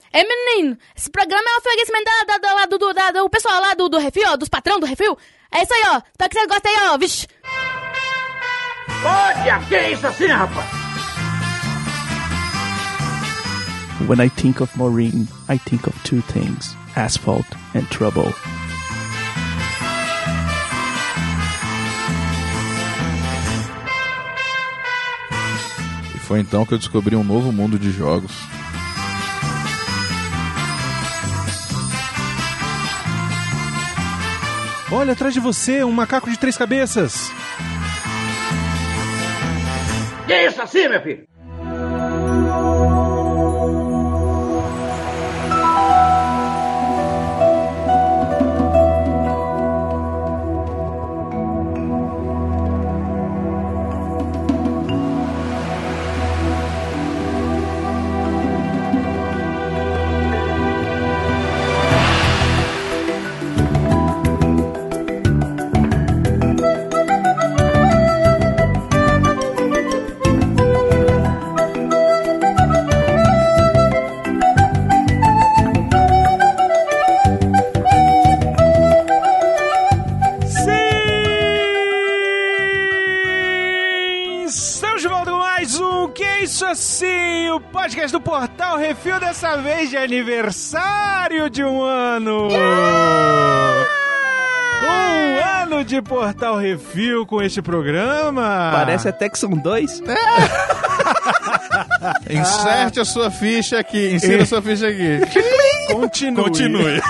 menino, esse programa é um oferecimento do pessoal lá do Refil, ó, dos patrão do Refil. É isso aí, ó. Espero que vocês gostem aí, ó. Vixe. Olha, que é isso assim, rapaz? When I think of Maureen, I think of two things: asphalt and trouble. E foi então que eu descobri um novo mundo de jogos. Olha, atrás de você, um macaco de 3 cabeças. Que é isso assim, meu filho? Assim, o podcast do Portal Refil, dessa vez de aniversário de um ano. Um ano de Portal Refil com este programa. Parece até que são 2. Inserte a sua ficha aqui, insira a sua ficha aqui. Continue.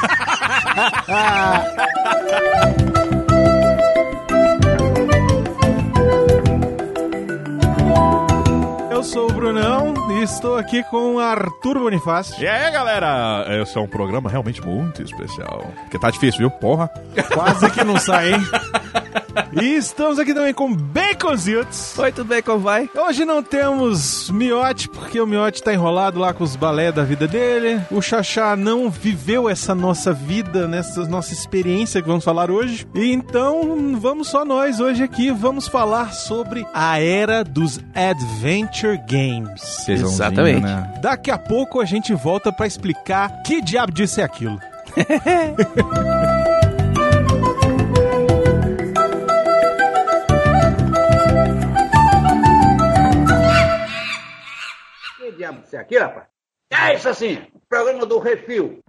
Eu sou o Brunão e estou aqui com o Arthur Bonifácio. E aí, galera? Esse é um programa realmente muito especial. Porque tá difícil, viu? Porra. Quase que não sai, hein? E estamos aqui também com Baconzitos. Oi, tudo bem? Como vai? Hoje não temos Miote, porque o Miote tá enrolado lá com os balé da vida dele. O Xaxá não viveu essa nossa vida, nessa nossa experiência que vamos falar hoje. E então, vamos só nós hoje aqui. Vamos falar sobre a era dos Adventure Games. Exatamente. Né? Daqui a pouco a gente volta pra explicar que diabo disso é aquilo. Que diabo isso aqui, rapaz? É isso assim, programa do Refil.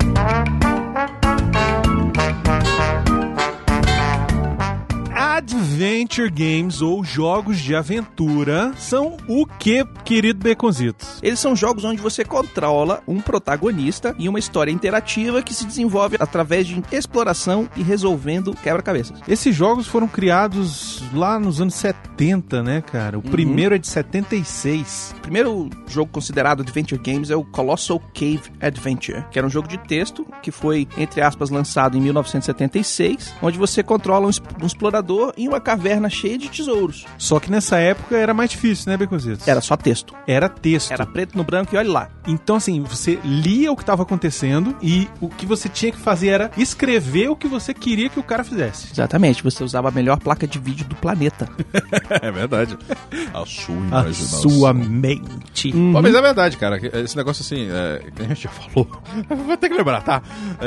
Adventure Games, ou jogos de aventura, são o que, querido Baconzitos? Eles são jogos onde você controla um protagonista e uma história interativa que se desenvolve através de exploração e resolvendo quebra-cabeças. Esses jogos foram criados lá nos anos 70, né, cara? O primeiro é de 76. O primeiro jogo considerado Adventure Games é o Colossal Cave Adventure, que era um jogo de texto que foi, entre aspas, lançado em 1976, onde você controla um explorador em uma caverna cheia de tesouros. Só que nessa época era mais difícil, né, Baconzitos? Era só texto. Era texto. Era preto no branco e olha lá. Então, assim, você lia o que estava acontecendo e o que você tinha que fazer era escrever o que você queria que o cara fizesse. Exatamente. Você usava a melhor placa de vídeo do planeta. É verdade. A sua imaginação. A sua mente. Pô, mas é verdade, cara. Esse negócio assim, que a gente já falou. Vou ter que lembrar, tá?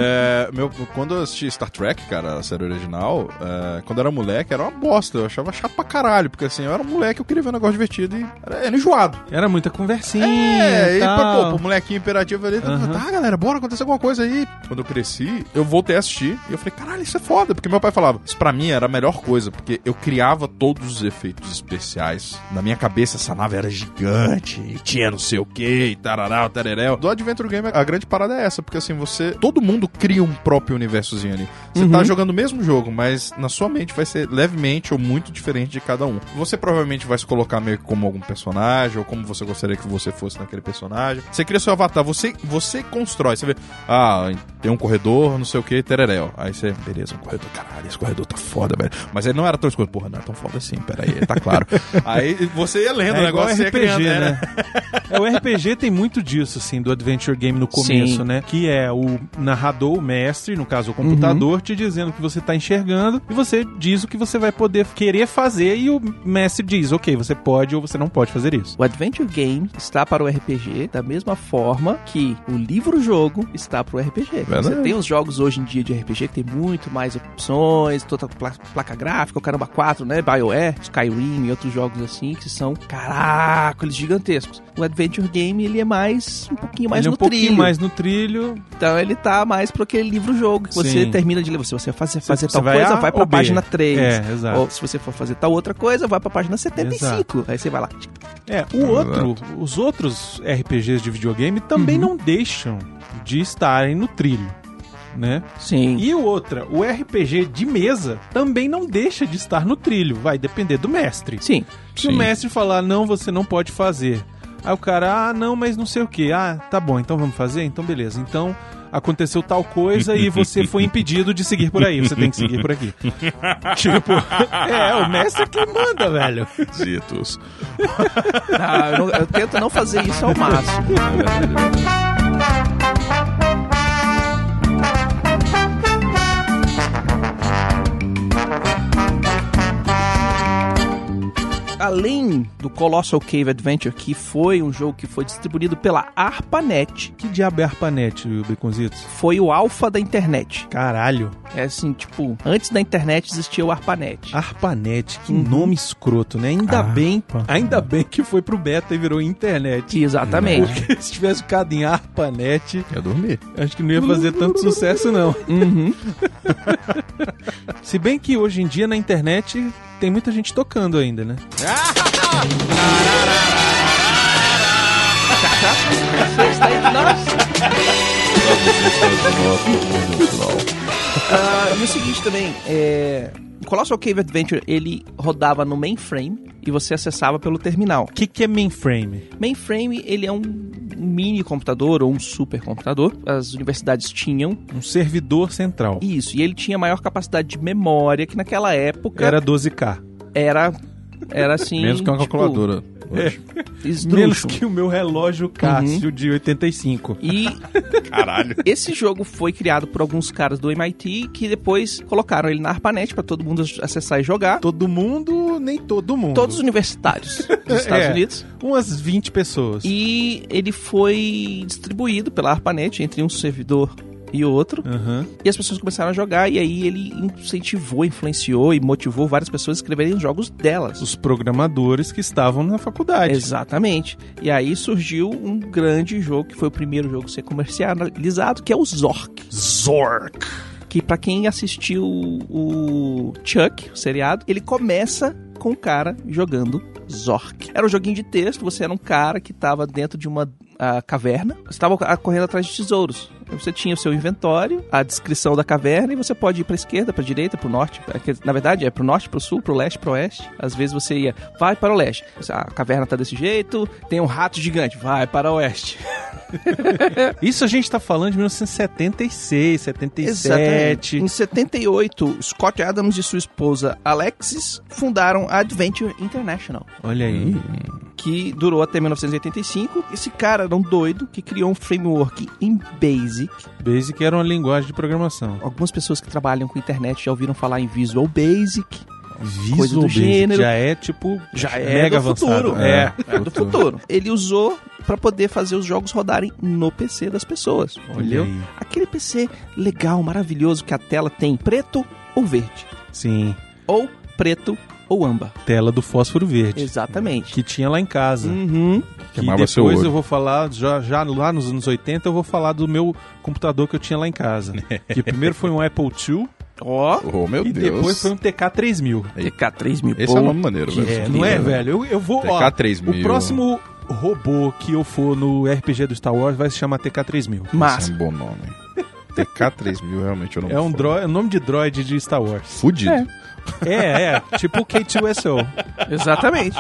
Quando eu assisti Star Trek, cara, a série original, quando eu era moleque, era uma bosta. Eu achava chato pra caralho. Porque assim, eu era um moleque, eu queria ver um negócio divertido e era enjoado. Era muita conversinha. E pô, molequinho imperativo ali, tá, galera, bora acontecer alguma coisa aí. Quando eu cresci, eu voltei a assistir e eu falei, caralho, isso é foda. Porque meu pai falava, isso pra mim era a melhor coisa, porque eu criava todos os efeitos especiais. Na minha cabeça, essa nave era gigante, e tinha não sei o que, e tararau, tareréu. Do Adventure Game, a grande parada é essa, porque assim, todo mundo cria um próprio universozinho ali. Você tá jogando o mesmo jogo, mas na sua mente vai ser levemente ou muito diferente de cada um. Você provavelmente vai se colocar meio que como algum personagem, ou como você gostaria que você fosse naquele personagem. Você cria seu avatar, você constrói, você vê, tem um corredor, não sei o que, tereréu. Aí você, beleza, um corredor, caralho, esse corredor tá foda, velho. Mas ele não era tão escuro, porra, não é tão foda assim, peraí, tá claro. Aí você ia lendo o negócio, igual RPG, criando, né? O RPG tem muito disso, assim, do Adventure Game no começo, sim, né? Que é o narrador, o mestre, no caso o computador, te dizendo o que você tá enxergando e você diz o que você vai poder querer fazer e o mestre diz, ok, você pode ou você não pode fazer isso. O Adventure Game está para o RPG da mesma forma que o livro-jogo está para o RPG. Você tem os jogos hoje em dia de RPG que tem muito mais opções, toda placa gráfica, o Caramba 4, né, BioWare, Skyrim e outros jogos assim, que são, caraca, eles gigantescos. O Adventure Game, ele é um pouquinho mais no trilho. Um pouquinho mais no trilho. Então ele tá mais pro aquele livro-jogo que você termina de ler. Se você fazer tal vai coisa, vai pra página 3. Exato. Ou se você for fazer tal outra coisa, vai pra página 75. Exato. Aí você vai lá. Os outros RPGs de videogame também não deixam de estarem no trilho, né? Sim. E o RPG de mesa também não deixa de estar no trilho. Vai depender do mestre. Sim. Se o mestre falar, não, você não pode fazer. Aí o cara, não, mas não sei o que. Tá bom, então vamos fazer? Então beleza. Então aconteceu tal coisa e você foi impedido de seguir por aí. Você tem que seguir por aqui. Tipo, o mestre que manda, velho. Zitos. Eu tento não fazer isso ao máximo. Além do Colossal Cave Adventure, que foi um jogo que foi distribuído pela ARPANET. Que diabo é ARPANET, Baconzitos? Foi o alfa da internet. Caralho. É assim, tipo, antes da internet existia o ARPANET. ARPANET, que nome escroto, né? Ainda bem que foi pro beta e virou internet. Exatamente. Porque se tivesse ficado em ARPANET... ia dormir. Acho que não ia fazer tanto sucesso, não. Se bem que hoje em dia na internet tem muita gente tocando ainda, né? E o seguinte também, o Colossal Cave Adventure, ele rodava no mainframe e você acessava pelo terminal. O que é mainframe? Mainframe, ele é um mini computador ou um super computador. As universidades tinham. Um servidor central. Isso, e ele tinha maior capacidade de memória, que naquela época... Era 12K. Era assim... Menos que uma calculadora. Menos que o meu relógio Cássio de 85. E caralho. Esse jogo foi criado por alguns caras do MIT que depois colocaram ele na ARPANET pra todo mundo acessar e jogar. Todo mundo, nem todo mundo. Todos os universitários dos Estados Unidos. Umas 20 pessoas. E ele foi distribuído pela ARPANET entre um servidor e outro, e as pessoas começaram a jogar, e aí ele incentivou, influenciou e motivou várias pessoas a escreverem os jogos delas. Os programadores que estavam na faculdade. Exatamente. E aí surgiu um grande jogo, que foi o primeiro jogo a ser comercializado, que é o Zork. Zork! Que pra quem assistiu o Chuck, o seriado, ele começa com o cara jogando Zork. Era um joguinho de texto, você era um cara que estava dentro de uma caverna, você estava correndo atrás de tesouros. Você tinha o seu inventório, a descrição da caverna, e você pode ir pra esquerda, pra direita, pro norte. Na verdade, é pro norte, pro sul, pro leste, pro oeste. Às vezes você vai para o leste. A caverna tá desse jeito, tem um rato gigante, vai para o oeste. Isso a gente tá falando de 1976, 77. Exatamente. Em 78, Scott Adams e sua esposa Alexis fundaram a Adventure International. Olha aí. Que durou até 1985. Esse cara era um doido que criou um framework em BASIC. BASIC era uma linguagem de programação. Algumas pessoas que trabalham com internet já ouviram falar em Visual Basic. Visual Basic gênero. Já é tipo... Já é mega do avançado. Futuro. É do futuro. Ele usou pra poder fazer os jogos rodarem no PC das pessoas. Entendeu? Aí. Aquele PC legal, maravilhoso, que a tela tem preto ou verde. Sim. Ou preto ou âmbar. Tela do fósforo verde. Exatamente. Que tinha lá em casa. Que Queimava seu depois olho. eu vou falar, já lá nos anos 80, eu vou falar do meu computador que eu tinha lá em casa. Que primeiro foi um Apple II. Oh, meu e Deus. depois foi um TK-3000. TK-3000. Esse é o nome maneiro, velho. Não é, velho? Eu vou... TK-3000. O próximo robô que eu for no RPG do Star Wars vai se chamar TK-3000. Mas Esse é um bom nome. TK-3000 realmente eu não é um nome de droid de Star Wars. Fudido. Tipo o K2SO. Exatamente.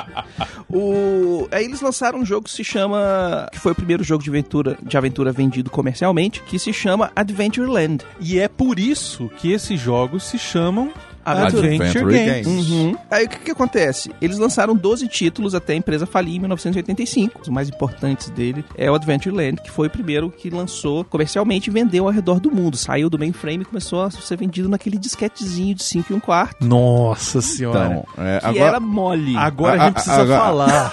Aí eles lançaram um jogo que se chama... Que foi o primeiro jogo de aventura vendido comercialmente, que se chama Adventureland. E é por isso que esses jogos se chamam Adventure Games. Uhum. Aí o que acontece? Eles lançaram 12 títulos até a empresa falir em 1985. Os mais importantes dele é o Adventureland, que foi o primeiro que lançou comercialmente e vendeu ao redor do mundo. Saiu do mainframe e começou a ser vendido naquele disquetezinho de 5 1/4. Nossa senhora. Então, Que era mole. Agora a gente precisa falar.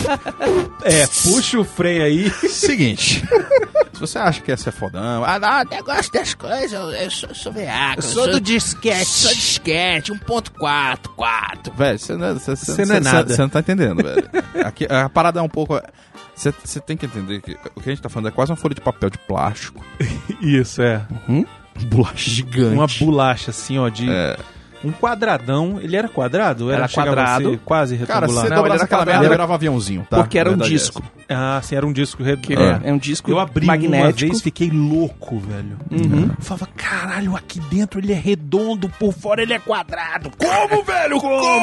Puxa o freio aí. Seguinte. Se você acha que essa é fodão, negócio das coisas, eu sou veaco. Eu sou do disquete. Sou disquete, 1.4, 4. Velho, você não é nada. Você não tá entendendo, velho. Aqui, a parada é um pouco... Você tem que entender que o que a gente tá falando é quase uma folha de papel de plástico. Isso, é. Bolacha gigante. Uma bolacha, assim, ó, de... Um quadradão. Ele era quadrado? Era quadrado. A ser quase Cara, retangular. se você dobrasse aquela merda, ele virava aviãozinho, tá? Porque era um Verdade é disco. Ah, sim, era um disco É um disco Eu abri magnético. uma vez, fiquei louco, velho. Eu falava, caralho, aqui dentro ele é redondo, por fora ele é quadrado. Como, velho?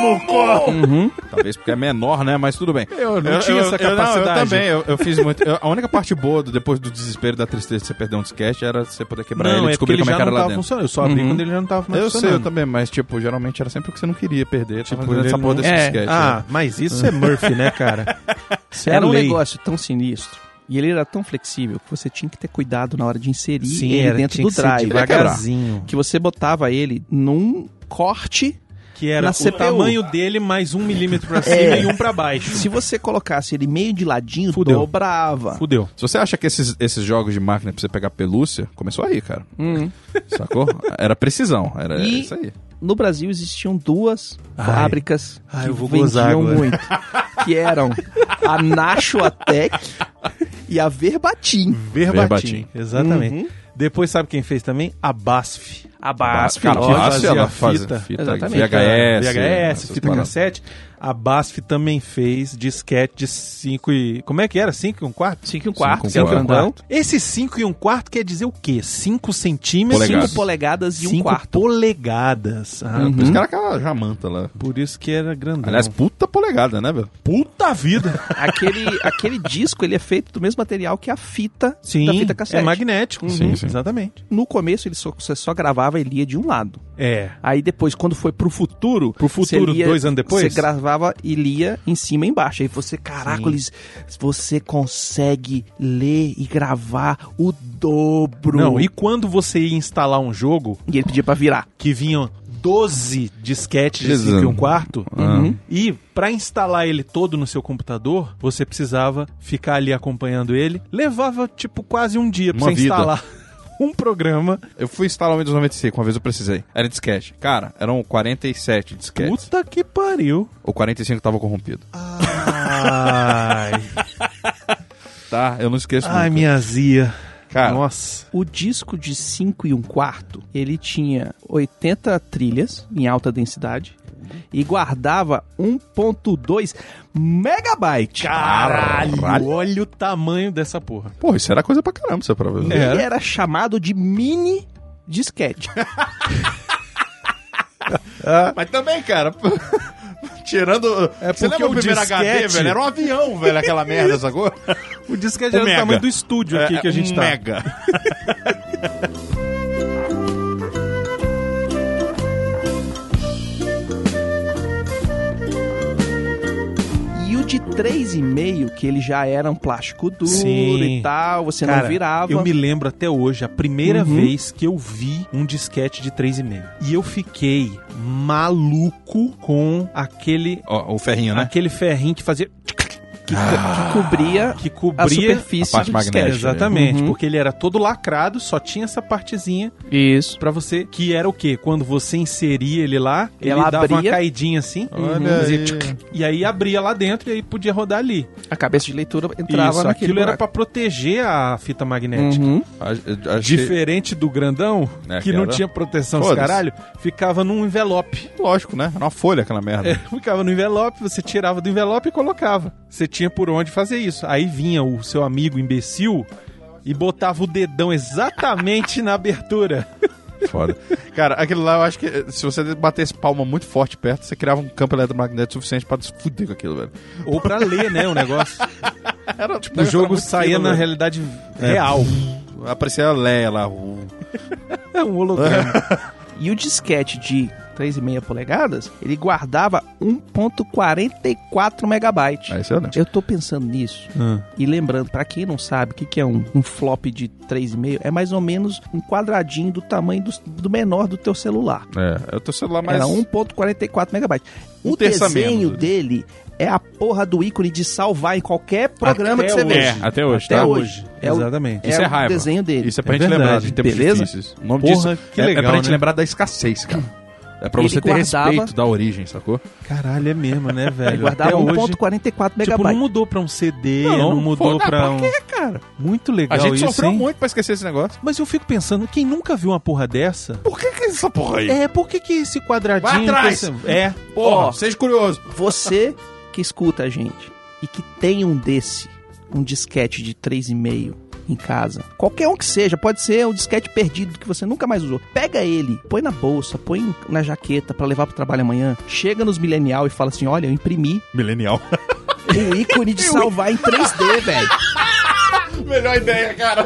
Como? Talvez porque é menor, né? Mas tudo bem. Eu não tinha essa capacidade. Eu também, eu fiz muito. A única parte boa, depois do desespero e da tristeza de você perder um disquete, era você poder quebrar ele e descobrir como é que era lá dentro. Funcionando. Eu só abri quando ele já não tava mais Eu sei, funcionando. eu também, mas tipo, geralmente era sempre o que você não queria perder. Tipo, essa ele porra não- desse disquete. Ah, mas isso é Murphy, né, cara? Isso é Era um lei. negócio tão sinistro. E ele era tão flexível que você tinha que ter cuidado na hora de inserir Sim, ele dentro tinha do que ser drive. devagarzinho. Que você botava ele num corte. Que era Na o CPU. tamanho dele mais 1 milímetro pra cima e 1 pra baixo. Se você colocasse ele meio de ladinho, Fudeu. dobrava. Fudeu. Se você acha que esses jogos de máquina pra você pegar pelúcia, começou aí, cara. Sacou? Era precisão, era E- isso aí. No Brasil existiam duas fábricas eu que vou gozar vendiam agora. muito. Que eram a Nachoatec e a Verbatim. Verbatim. Exatamente. Depois sabe quem fez também? A BASF. A BASF, Cara, lógico. fácil, ela faz fita. fita Exatamente. VHS. VHS, essas fita paradas. cassete. A BASF também fez disquete de 5 e... Como é que era? 5 e 1/4? 5 1/4, 5 que é o grandão. Esse 5 e 1/4 quer dizer o quê? 5 centímetros? Polegadas. 5 polegadas e 5 1/4. polegadas. Ah, Por isso que era aquela jamanta lá. por isso que era grandão. Aliás, puta polegada, né, velho? puta vida! Aquele disco, ele é feito do mesmo material que a fita Sim, da fita cassete. é magnético. Sim, sim. Exatamente. No começo, você só gravava e lia de um lado. É. Aí depois, quando foi pro futuro... você 2 anos depois? Você gravava e lia em cima e embaixo. Aí você, caraca, Sim. você consegue ler e gravar o dobro. Não, e quando você ia instalar um jogo E ele pedia pra virar. que vinham 12 disquetes de 5 e 1/4, e pra instalar ele todo no seu computador, você precisava ficar ali acompanhando ele. Levava, tipo, quase um dia pra Uma você vida. instalar um programa. Eu fui instalar o Windows 95, uma vez eu precisei. Era disquete. Cara, eram 47 disquetes. Puta que pariu. O 45 tava corrompido. Ai, Tá? Eu não esqueço ai nunca. minha azia. Cara, Nossa. O disco de 5 e 1/4, ele tinha 80 trilhas em alta densidade e guardava 1.2 megabyte. Caralho, olha o tamanho dessa porra. pô, isso era coisa pra caramba, você pra ver. Ele era chamado de mini disquete. Mas também, cara, tirando... É você porque lembra o o primeiro HD, disquete- velho? Era um avião, velho, aquela merda, sacou? O disquete era do mega. tamanho do estúdio aqui que a gente tá. Mega. E o de 3,5, que ele já era um plástico duro Sim. e tal, você Cara, não virava. eu me lembro até hoje, a primeira vez que eu vi um disquete de 3,5. E eu fiquei maluco com aquele, Ó, o ferrinho, né? aquele ferrinho que fazia... que cobria Que a cobria superfície a parte do magnética. disquete. Exatamente, Uhum. porque ele era todo lacrado, só tinha essa partezinha Isso. pra você, que era o quê? Quando você inseria ele lá, Ela ele dava abria. uma caidinha assim, Olha fazia aí. tchuc, e aí abria lá dentro e aí podia rodar ali. A cabeça de leitura entrava Isso, naquele aquilo era buraco. pra proteger a fita magnética. Uhum. Diferente do grandão, É, que que não era- tinha proteção, os Foda-se. caralho, ficava num envelope. Lógico, né? Era uma folha aquela merda. Ficava no envelope, você tirava do envelope e colocava. Você tinha por onde fazer isso. Aí vinha o seu amigo imbecil e botava o dedão exatamente na abertura. Foda. Cara, aquilo lá eu acho que se você batesse palma muito forte perto, você criava um campo eletromagnético suficiente pra fuder com aquilo, velho. Ou pra ler, né, o negócio. Era, tipo, O jogo saía na realidade real. Aparecia a Leia lá. É um holograma. E o disquete de 3,5 polegadas, ele guardava 1.44 megabytes. É excelente. Eu tô pensando nisso e lembrando, pra quem não sabe o que é um flop de 3,5, é mais ou menos um quadradinho do tamanho do menor do teu celular. É o teu celular mais... Era 1.44 megabytes. O terça desenho menos. dele é a porra do ícone de salvar em qualquer programa que você vê. Até hoje, Até tá? hoje. Exatamente. Isso é o raiva. desenho dele. Isso é pra É gente verdade. lembrar de tempos Beleza? difíceis. O nome Porra, disso que é legal, pra gente né? lembrar da escassez, cara. É pra Ele você ter guardava- respeito da origem, sacou? Caralho, é mesmo, né, velho? Ele guardava Até hoje, 1.44 tipo, megabytes. não mudou pra um CD, Não, não mudou foda- pra um... Pra quê, cara? Muito legal A gente isso, sofreu hein? muito pra esquecer esse negócio. Mas eu fico pensando, quem nunca viu uma porra dessa... Por que é essa porra aí? Por que esse quadradinho... Vai atrás! que esse- Porra, Ó. seja curioso. Você que escuta a gente e que tem um disquete de 3,5 em casa, qualquer um que seja, pode ser um disquete perdido que você nunca mais usou, pega ele, põe na bolsa, põe na jaqueta pra levar pro trabalho amanhã, chega nos millennial e fala assim, olha, eu imprimi Milenial. um ícone de salvar em 3D, velho. Melhor ideia, cara.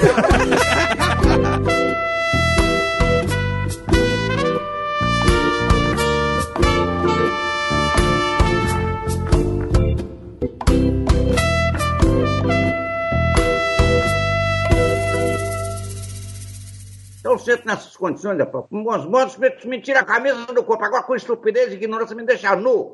Eu sento nessas condições, rapaz. Uns montes me tiram a camisa do corpo. Agora, com estupidez e ignorância, me deixa nu.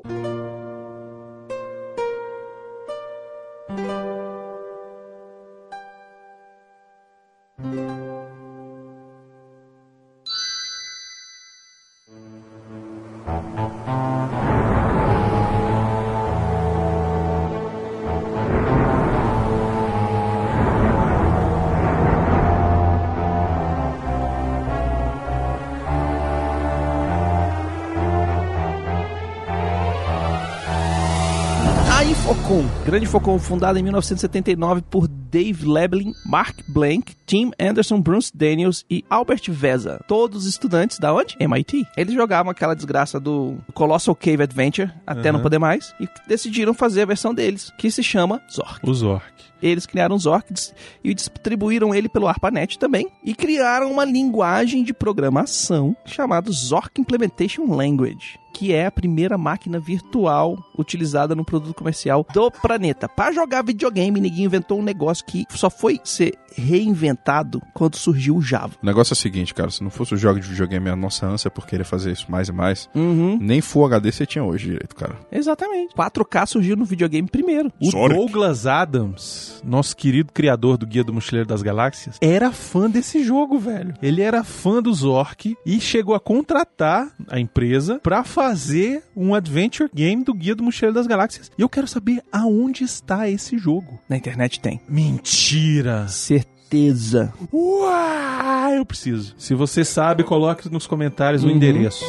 A Infocom, grande Infocom, fundada em 1979 por Dave Lebling, Mark Blank, Tim Anderson, Bruce Daniels e Albert Veza. Todos estudantes da onde? MIT. Eles jogavam aquela desgraça do Colossal Cave Adventure até não poder mais e decidiram fazer a versão deles, que se chama Zork. O Zork. Eles criaram o Zork e distribuíram ele pelo ARPANET também e criaram uma linguagem de programação chamada Zork Implementation Language, que é a primeira máquina virtual utilizada no produto comercial do planeta. Para jogar videogame, ninguém inventou um negócio que só foi ser reinventado quando surgiu o Java. O negócio é o seguinte, cara. Se não fosse o jogo de videogame, a nossa ânsia por querer fazer isso mais e mais, Uhum. nem Full HD você tinha hoje direito, cara. Exatamente. 4K surgiu no videogame primeiro. O Zork. Douglas Adams, nosso querido criador do Guia do Mochileiro das Galáxias, era fã desse jogo, velho. Ele era fã do Zork e chegou a contratar a empresa pra fazer um adventure game do Guia do Mochileiro das Galáxias. E eu quero saber aonde está esse jogo. Na internet tem. Mentira! Certeza. Uau, eu preciso. Se você sabe, coloque nos comentários o endereço.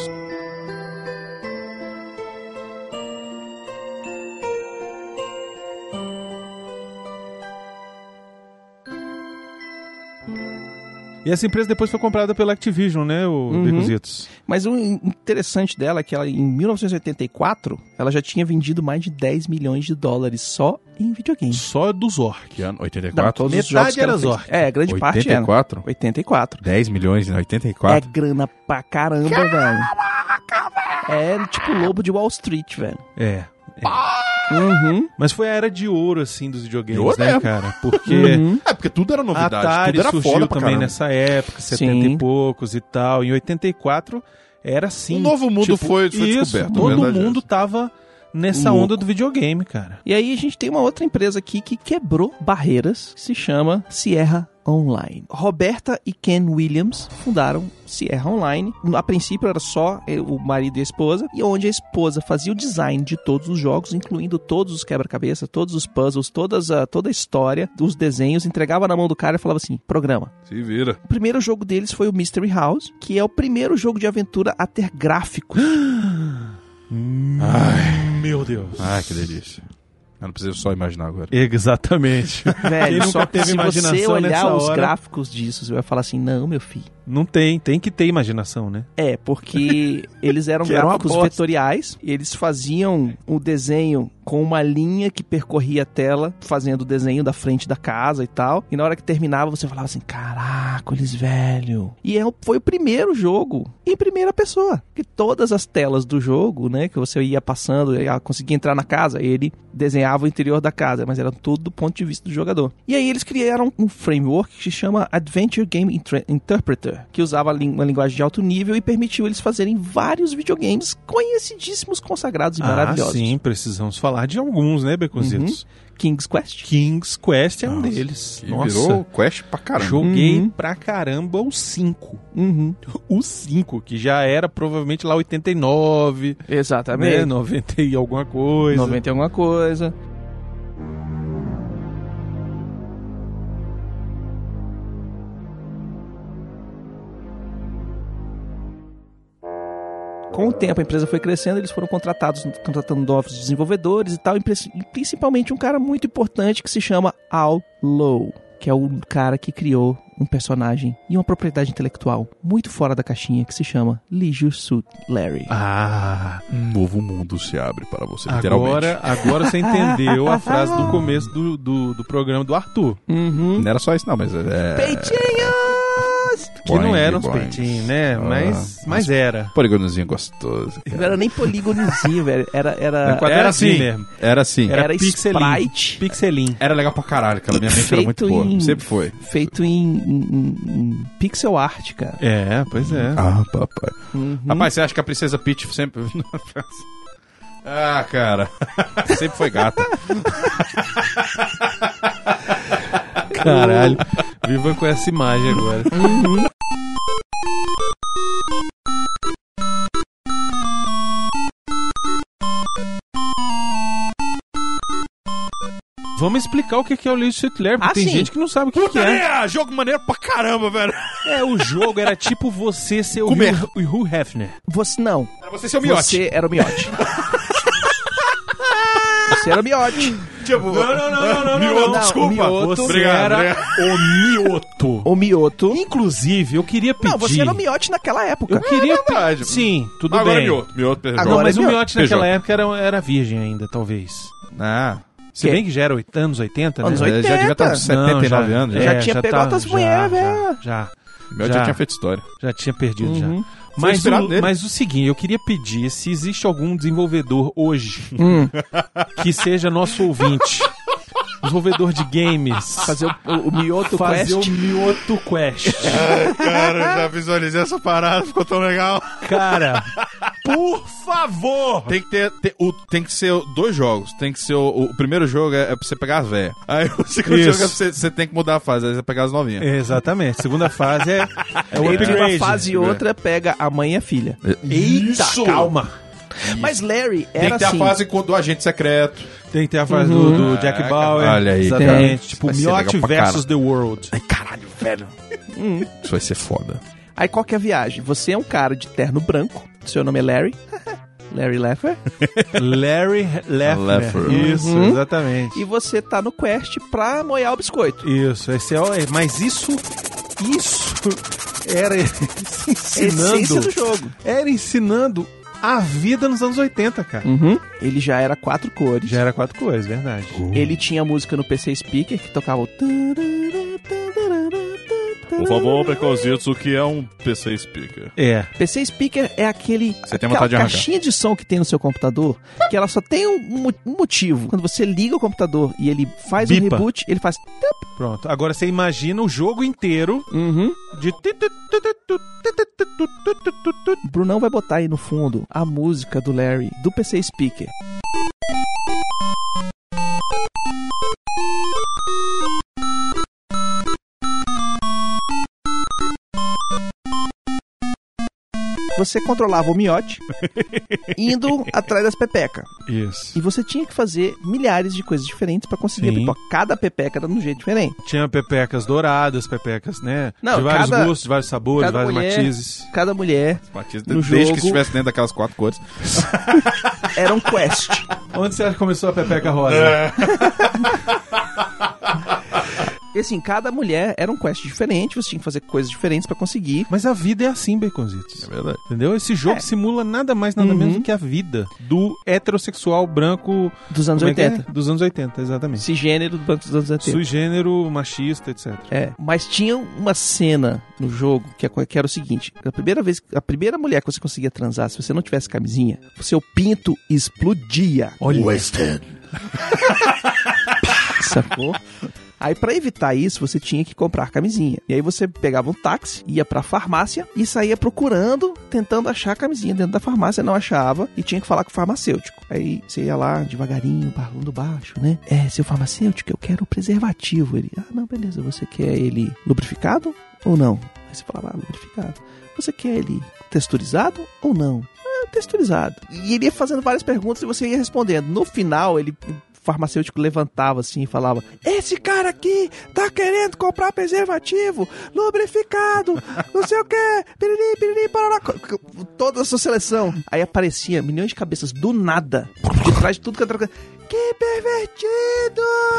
E essa empresa depois foi comprada pela Activision, né, o Becositos? Mas o interessante dela é que ela, em 1984, ela já tinha vendido mais de 10 milhões de dólares só em videogame. Só do Zork. Que ano? Não, 84? todos os Metade jogos que ela era fez. Zork. É, grande parte era. 84? 84. 10 milhões em É 84? grana pra caramba, velho. É tipo o Lobo de Wall Street, velho. É. Uhum. Mas foi a era de ouro, assim, dos videogames, Ouro né, mesmo. cara? Porque É, porque tudo era a novidade, Atari tudo era surgiu foda pra também caramba. nessa época, 70 Sim. e poucos e tal. Em 84 era assim. Um novo mundo foi isso, descoberto, a todo verdade é mundo essa. tava nessa Louco. onda do videogame, cara. E aí a gente tem uma outra empresa aqui que quebrou barreiras, que se chama Sierra Online. Roberta e Ken Williams fundaram Sierra Online. A princípio era só o marido e a esposa, e onde a esposa fazia o design de todos os jogos, incluindo todos os quebra-cabeça, todos os puzzles, toda a história dos desenhos, entregava na mão do cara e falava assim, programa. Se vira. O primeiro jogo deles foi o Mystery House, que é o primeiro jogo de aventura a ter gráficos. Meu Deus. Ai, que delícia. Eu não preciso só imaginar agora. Exatamente. Velho, Quem nunca só que teve se você imaginação olhar nessa os hora? gráficos disso, você vai falar assim, não, meu filho, Não tem que ter imaginação, né? É, porque eles eram gráficos vetoriais, eles faziam o desenho com uma linha que percorria a tela, fazendo o desenho da frente da casa e tal. E na hora que terminava, você falava assim, caraca, eles velho. E foi o primeiro jogo em primeira pessoa. Que todas as telas do jogo, né, que você ia passando, conseguia entrar na casa, ele desenhava o interior da casa, mas era tudo do ponto de vista do jogador. E aí eles criaram um framework que se chama Adventure Game Interpreter, que usava uma linguagem de alto nível e permitiu eles fazerem vários videogames conhecidíssimos, consagrados e maravilhosos. Sim, precisamos falar de alguns, né, Beconzitos? King's Quest. King's Quest é um deles. Virou Quest pra caramba. Joguei pra caramba o 5. O 5, que já era provavelmente lá 89. Exatamente. Né, 90 e alguma coisa. 90 e alguma coisa. Com o tempo, a empresa foi crescendo, eles foram contratando novos desenvolvedores e tal, e principalmente um cara muito importante que se chama Al Lowe, que é o cara que criou um personagem e uma propriedade intelectual muito fora da caixinha que se chama Leisure Suit Larry. Um novo mundo se abre para você, literalmente. Agora você entendeu a frase do começo do programa do Arthur. Não era só isso não, mas Peitinhos! Que não eram uns peitinhos, né? Mas era. Polígonozinho gostoso. Não era nem polígonozinho, velho. Era assim mesmo. Era assim. Era sprite. Pixelinho. Era legal pra caralho, aquela minha mente era muito boa. Sempre foi. Feito em pixel art, cara. É, pois é. Papai. Rapaz, você acha que a Princesa Peach sempre... cara. Sempre foi gata. Caralho. Viva com essa imagem agora. Vamos explicar o que é o Leisure Suit Larry, porque tem gente que não sabe o que é. Jogo maneiro pra caramba, velho. O jogo era tipo você ser o Hugh Hefner. Você não. Era você ser o miote. Você era o miote. Você era o miote. Tipo, não, desculpa. Você era o mioto. O mioto. Inclusive, eu queria pedir... Não, você era o miote naquela época. Eu queria pedir... Sim, tudo agora bem. Mioto. Agora, mas o miote naquela época era virgem ainda, talvez. Se bem que já era anos 80, né? Anos 80. Já devia estar com 79 anos. Já tinha pegado outras mulheres, velho. Já. O meu já tinha feito história. Já tinha perdido, já. Mas o seguinte, eu queria pedir se existe algum desenvolvedor hoje que seja nosso ouvinte, desenvolvedor de games, fazer o Mioto Quest. Fazer o Mioto Quest. Cara, eu já visualizei essa parada, ficou tão legal. Cara, por favor! Tem que ser 2 jogos. Tem que ser o primeiro jogo é pra você pegar as velhas. Aí o segundo jogo é você tem que mudar a fase, aí você pegar as novinhas. Exatamente. Segunda fase é o Entre upgrade. uma fase e outra, pega a mãe e a filha. Eita, calma! Mas Larry era assim... Tem que ter a fase do agente secreto. Tem que ter a fase do Jack Bauer. Olha aí. Exatamente. Tipo, Miote versus The World. Ai, caralho, velho. Isso vai ser foda. Aí qual que é a viagem? Você é um cara de terno branco. Seu nome é Larry. Larry Leffer. Larry Leffer. Isso, exatamente. E você tá no quest pra moiar o biscoito. Isso. Mas isso era ensinando... A essência do jogo. Era ensinando a vida nos anos 80, cara. Ele já era 4 cores. Já era 4 cores, verdade. Ele tinha música no PC Speaker que tocava o... Por favor, Beconzitos, o que é um PC Speaker? PC Speaker é aquela de caixinha de som que tem no seu computador, que ela só tem um motivo. Quando você liga o computador e ele faz um reboot, ele faz... Pronto. Agora você imagina o jogo inteiro de... O Brunão vai botar aí no fundo a música do Larry, do PC Speaker. Você controlava o miote indo atrás das pepecas. Isso. E você tinha que fazer milhares de coisas diferentes pra conseguir a pipoca. Cada pepeca era de um jeito diferente. Tinha pepecas douradas, pepecas, né? Não, de vários gostos, de vários sabores, vários matizes. Cada mulher no desde jogo, que estivesse dentro daquelas 4 cores. era um quest. Onde você acha que começou a pepeca rosa? E assim, cada mulher era um quest diferente, você tinha que fazer coisas diferentes pra conseguir. Mas a vida é assim, Baconzitos. É verdade. Entendeu? Esse jogo simula nada mais, nada menos do que a vida do heterossexual branco... Dos anos como é que 80. é? Dos anos 80, exatamente. Cisgênero do banco dos anos 80. Sui gênero, machista, etc. É, mas tinha uma cena no jogo que era o seguinte: a primeira mulher que você conseguia transar, se você não tivesse camisinha, o seu pinto explodia. Olha. Wasted. Sacou? Aí, pra evitar isso, você tinha que comprar camisinha. E aí você pegava um táxi, ia pra farmácia e saía procurando, tentando achar a camisinha dentro da farmácia, não achava e tinha que falar com o farmacêutico. Aí você ia lá devagarinho, falando baixo, né? Seu farmacêutico, eu quero o preservativo. Ele, não, beleza, você quer ele lubrificado ou não? Aí você falava, lubrificado. Você quer ele texturizado ou não? Texturizado. E ele ia fazendo várias perguntas e você ia respondendo. No final, o farmacêutico levantava assim e falava: esse cara aqui tá querendo comprar preservativo lubrificado, não sei o que, piriri, piriri, parará. Toda a sua seleção. Aí aparecia milhões de cabeças do nada, de trás de tudo que eu troca. Que pervertido!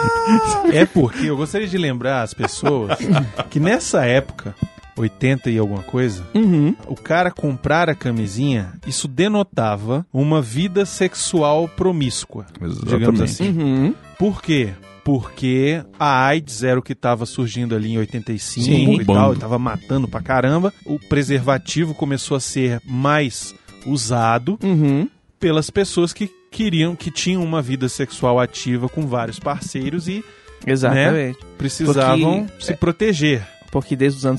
É porque eu gostaria de lembrar as pessoas que nessa época, 80 e alguma coisa, o cara comprar a camisinha, isso denotava uma vida sexual promíscua, digamos assim. Por quê? Porque a AIDS era o que estava surgindo ali em 85 e tal, e tava matando pra caramba. O preservativo começou a ser mais usado pelas pessoas que tinham uma vida sexual ativa com vários parceiros e exatamente, precisavam se proteger. Porque desde os anos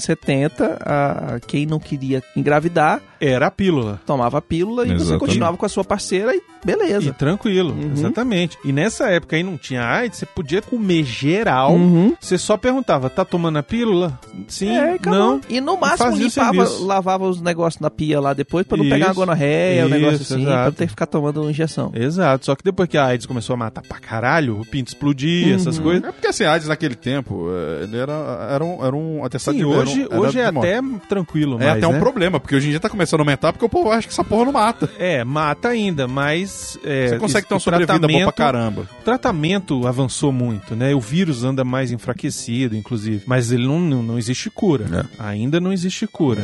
70, quem não queria engravidar era a pílula. Tomava a pílula e você continuava com a sua parceira e beleza. E tranquilo, exatamente. E nessa época aí não tinha AIDS, você podia comer geral. Você só perguntava, tá tomando a pílula? Sim, não. E no máximo lavava os negócios na pia lá depois pra não pegar gonorreia, um negócio assim, pra não ter que ficar tomando injeção. Exato, só que depois que a AIDS começou a matar pra caralho, o pinto explodia, essas coisas. É porque assim, a AIDS naquele tempo, ele era um atestado de hoje é até tranquilo, é até um problema, porque hoje em dia tá começando a aumentar, porque o povo acha que essa porra não mata. Mata ainda, mas... você consegue ter uma sobrevida boa pra caramba. O tratamento avançou muito, né? O vírus anda mais enfraquecido, inclusive. Mas ele não existe cura. Ainda não existe cura.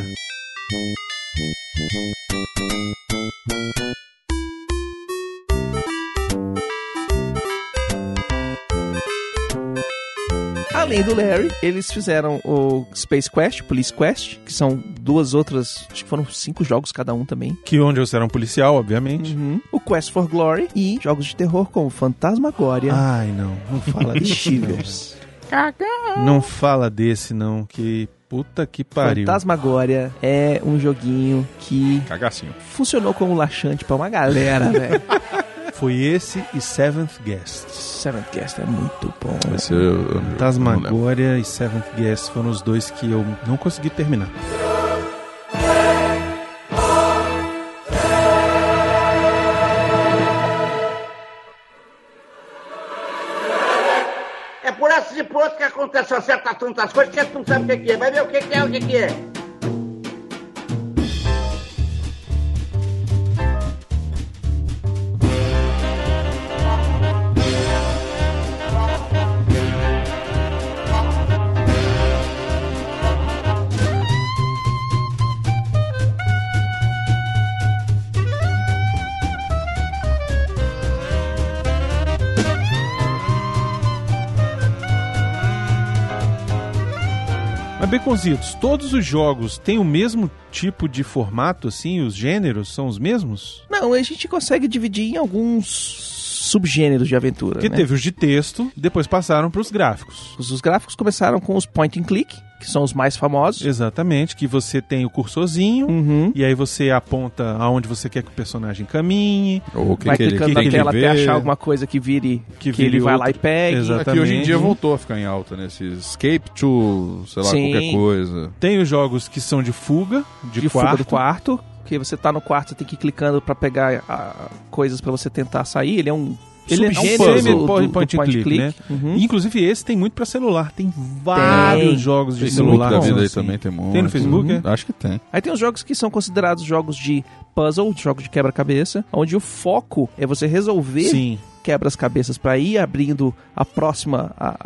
Além do Larry, eles fizeram o Space Quest, Police Quest, que são duas outras, acho que foram 5 jogos cada um também. Que onde você era um policial, obviamente. O Quest for Glory e jogos de terror como Fantasmagoria. Ai, não fala e Shivers. Não fala desse, não, que... Puta que pariu. Fantasmagoria é um joguinho que... Cagacinho. Funcionou como laxante pra uma galera, velho. Foi esse e Seventh Guest. Seventh Guest é muito bom. Fantasmagoria e Seventh Guest foram os dois que eu não consegui terminar. É por essa e por outra que acontecem certas tantas coisas que tu não sabe o que é. Vai ver o que é. Mas, Baconzitos, todos os jogos têm o mesmo tipo de formato, assim? Os gêneros são os mesmos? Não, a gente consegue dividir em alguns subgêneros de aventura, Porque teve os de texto, depois passaram para os gráficos. Os gráficos começaram com os point and click, que são os mais famosos. Exatamente, que você tem o cursorzinho, e aí você aponta aonde você quer que o personagem caminhe. Ou que vai clicando na tela até achar vê. alguma coisa que ele vai lá e pega. Exatamente. Aqui hoje em dia voltou a ficar em alta, né? Esse escape to, sei lá, qualquer coisa. Tem os jogos que são de fuga, de quarto. Fuga do quarto, que você tá no quarto, você tem que ir clicando pra pegar coisas pra você tentar sair. Ele é um... Ele é um point and click, né? Inclusive esse tem muito pra celular. Tem vários jogos de celular. Da vida aí também tem muito. Tem no Facebook? Acho que tem. Aí tem os jogos que são considerados jogos de puzzle, jogos de quebra-cabeça, onde o foco é você resolver quebra-cabeças pra ir abrindo a próxima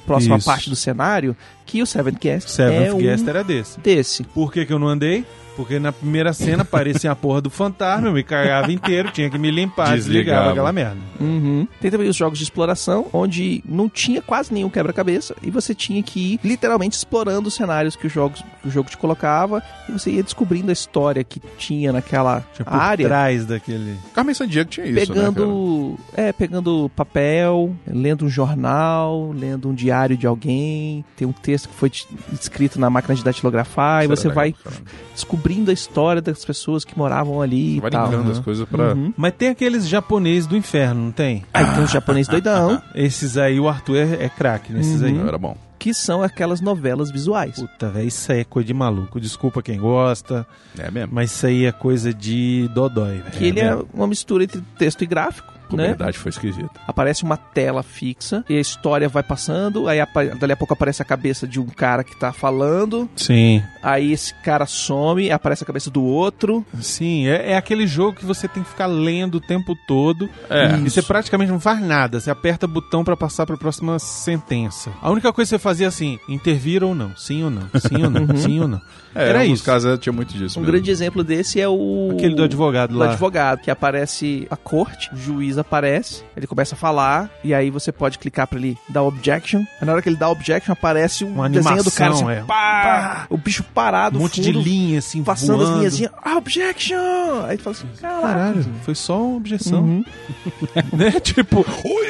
próxima Isso. parte do cenário, que o Seventh Guest Seventh Guest era desse. desse. Por que eu não andei? Porque na primeira cena aparecia a porra do fantasma, eu me cagava inteiro, tinha que me limpar, desligava aquela merda. Uhum. Tem também os jogos de exploração, onde não tinha quase nenhum quebra-cabeça e você tinha que ir literalmente explorando os cenários que o jogo te colocava e você ia descobrindo a história que tinha naquela Tinha por área. trás daquele... Carmen Sandiego tinha isso, Pegando papel, lendo um jornal, lendo um diário de alguém, tem um texto que foi escrito na máquina de datilografar e você vai descobrindo a história das pessoas que moravam ali Vai e tal. linkando as coisas pra... Mas tem aqueles japoneses do inferno, não tem? Aí tem os japoneses doidão, Esses aí, o Arthur é craque nesses aí. Não, era bom. que são aquelas novelas visuais. Puta, velho, isso aí é coisa de maluco. Desculpa quem gosta, É mesmo. mas isso aí é coisa de dodói, velho. Que ele é uma mistura entre texto e gráfico. Por Né? verdade, foi esquisito. Aparece uma tela fixa e a história vai passando, aí dali a pouco aparece a cabeça de um cara que tá falando, Sim. aí esse cara some, aparece a cabeça do outro. Sim, é aquele jogo que você tem que ficar lendo o tempo todo É. e você praticamente não faz nada. Você aperta botão pra passar pra próxima sentença. A única coisa que você fazia é assim, intervir ou não, sim ou não, sim ou não, sim ou não. Era nos isso. casos tinha muito disso. Um mesmo. grande exemplo desse é o... Aquele do advogado do lá. advogado, que aparece a corte, o juiz aparece, ele começa a falar, e aí você pode clicar pra ele dar objection, aí na hora que ele dá objection, aparece Uma desenho do cara assim, animação, pá, o bicho parado, Um monte de fundo, linha assim, passando voando. as linhazinhas, objection! Aí tu fala assim, Caralho, foi só uma objeção. Uhum. Né? Tipo,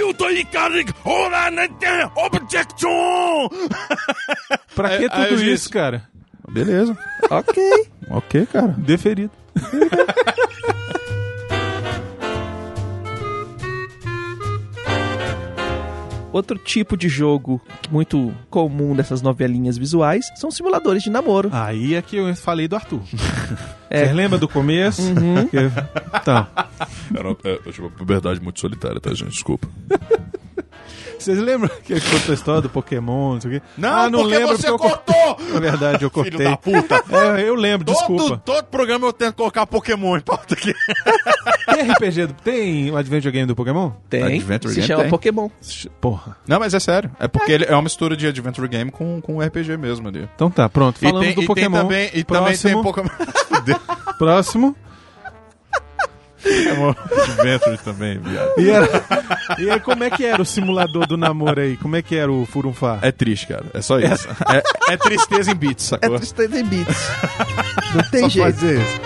pra que Aí tudo eu isso, disse- cara? Beleza. ok. Ok, cara. Deferido. Outro tipo de jogo muito comum dessas novelinhas visuais são simuladores de namoro. Aí é que eu falei do Arthur. É. Você lembra do começo? Então, Era uma puberdade muito solitária, tá, gente? Desculpa. vocês lembram que ele contou a história do Pokémon? Não, sei o quê? Não, não porque lembro você porque eu cortou! Na verdade, eu cortei. Filho da puta! Eu lembro, desculpa. Todo programa eu tento colocar Pokémon em pauta aqui. Tem RPG tem o Adventure Game do Pokémon? Tem, Adventure se Game chama tem. Pokémon. Porra. Não, mas é sério. É porque ele é uma mistura de Adventure Game com RPG mesmo ali. Então tá, pronto. Falamos do Pokémon. Também tem Próximo. Pokémon. Próximo. Adventure também, viado. E aí, como é que era o simulador do namoro aí? Como é que era o Furunfá? É triste, cara. É só isso. É tristeza em bits, É sacou? tristeza em bits. Não tem Só jeito. pode dizer isso.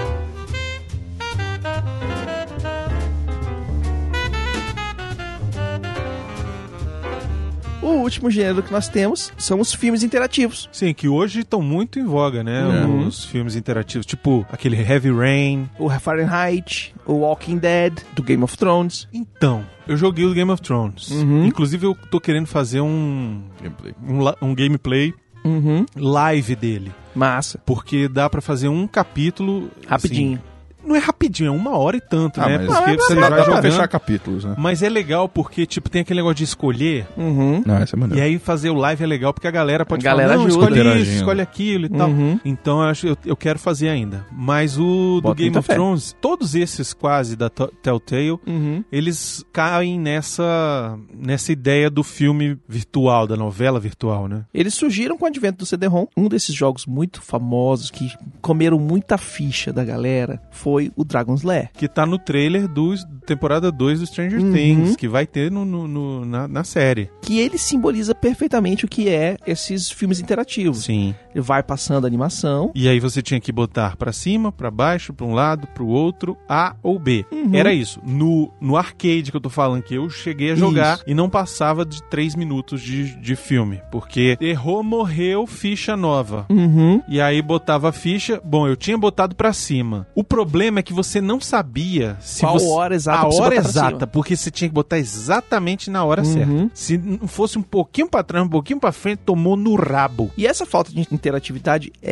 O último gênero que nós temos são os filmes interativos. Sim, que hoje estão muito em voga, né? Os filmes interativos, tipo aquele Heavy Rain. O Fahrenheit, o Walking Dead, do Game of Thrones. Então, eu joguei o Game of Thrones. Inclusive, eu tô querendo fazer um gameplay Uhum. live dele. Massa. Porque dá pra fazer um capítulo... Rapidinho. assim, não é rapidinho, é 1 hora e tanto, né? Mas Porque você dá vai pra jogando. fechar capítulos, né? Mas é legal porque, tipo, tem aquele negócio de escolher. Uhum. Não, essa é E maneiro. aí fazer o live é legal porque a galera pode A galera falar, não, ajuda. escolhe isso, Interagindo. escolhe aquilo e tal. Uhum. Então eu quero fazer ainda. Mas o do Bota Game muita of fé. Thrones, todos esses quase da Telltale, Uhum. eles caem nessa ideia do filme virtual, da novela virtual, né? Eles surgiram com o advento do CD-ROM. Um desses jogos muito famosos que comeram muita ficha da galera foi o Dragon's Lair. Que tá no trailer do temporada 2 do Stranger Things, que vai ter na série. Que ele simboliza perfeitamente o que é esses filmes interativos. Sim. Ele vai passando a animação. E aí você tinha que botar pra cima, pra baixo, pra um lado, pro outro, A ou B. Era isso. No arcade que eu tô falando, que eu cheguei a jogar Isso. e não passava de 3 minutos de filme. Porque errou, morreu, ficha nova. Uhum. E aí botava a ficha. Bom, eu tinha botado pra cima. O problema é que você não sabia se Qual você... hora exata a pra você hora botar pra exata, cima. porque você tinha que botar exatamente na hora certa. Se não fosse um pouquinho pra trás, um pouquinho pra frente, tomou no rabo. E essa falta de interatividade é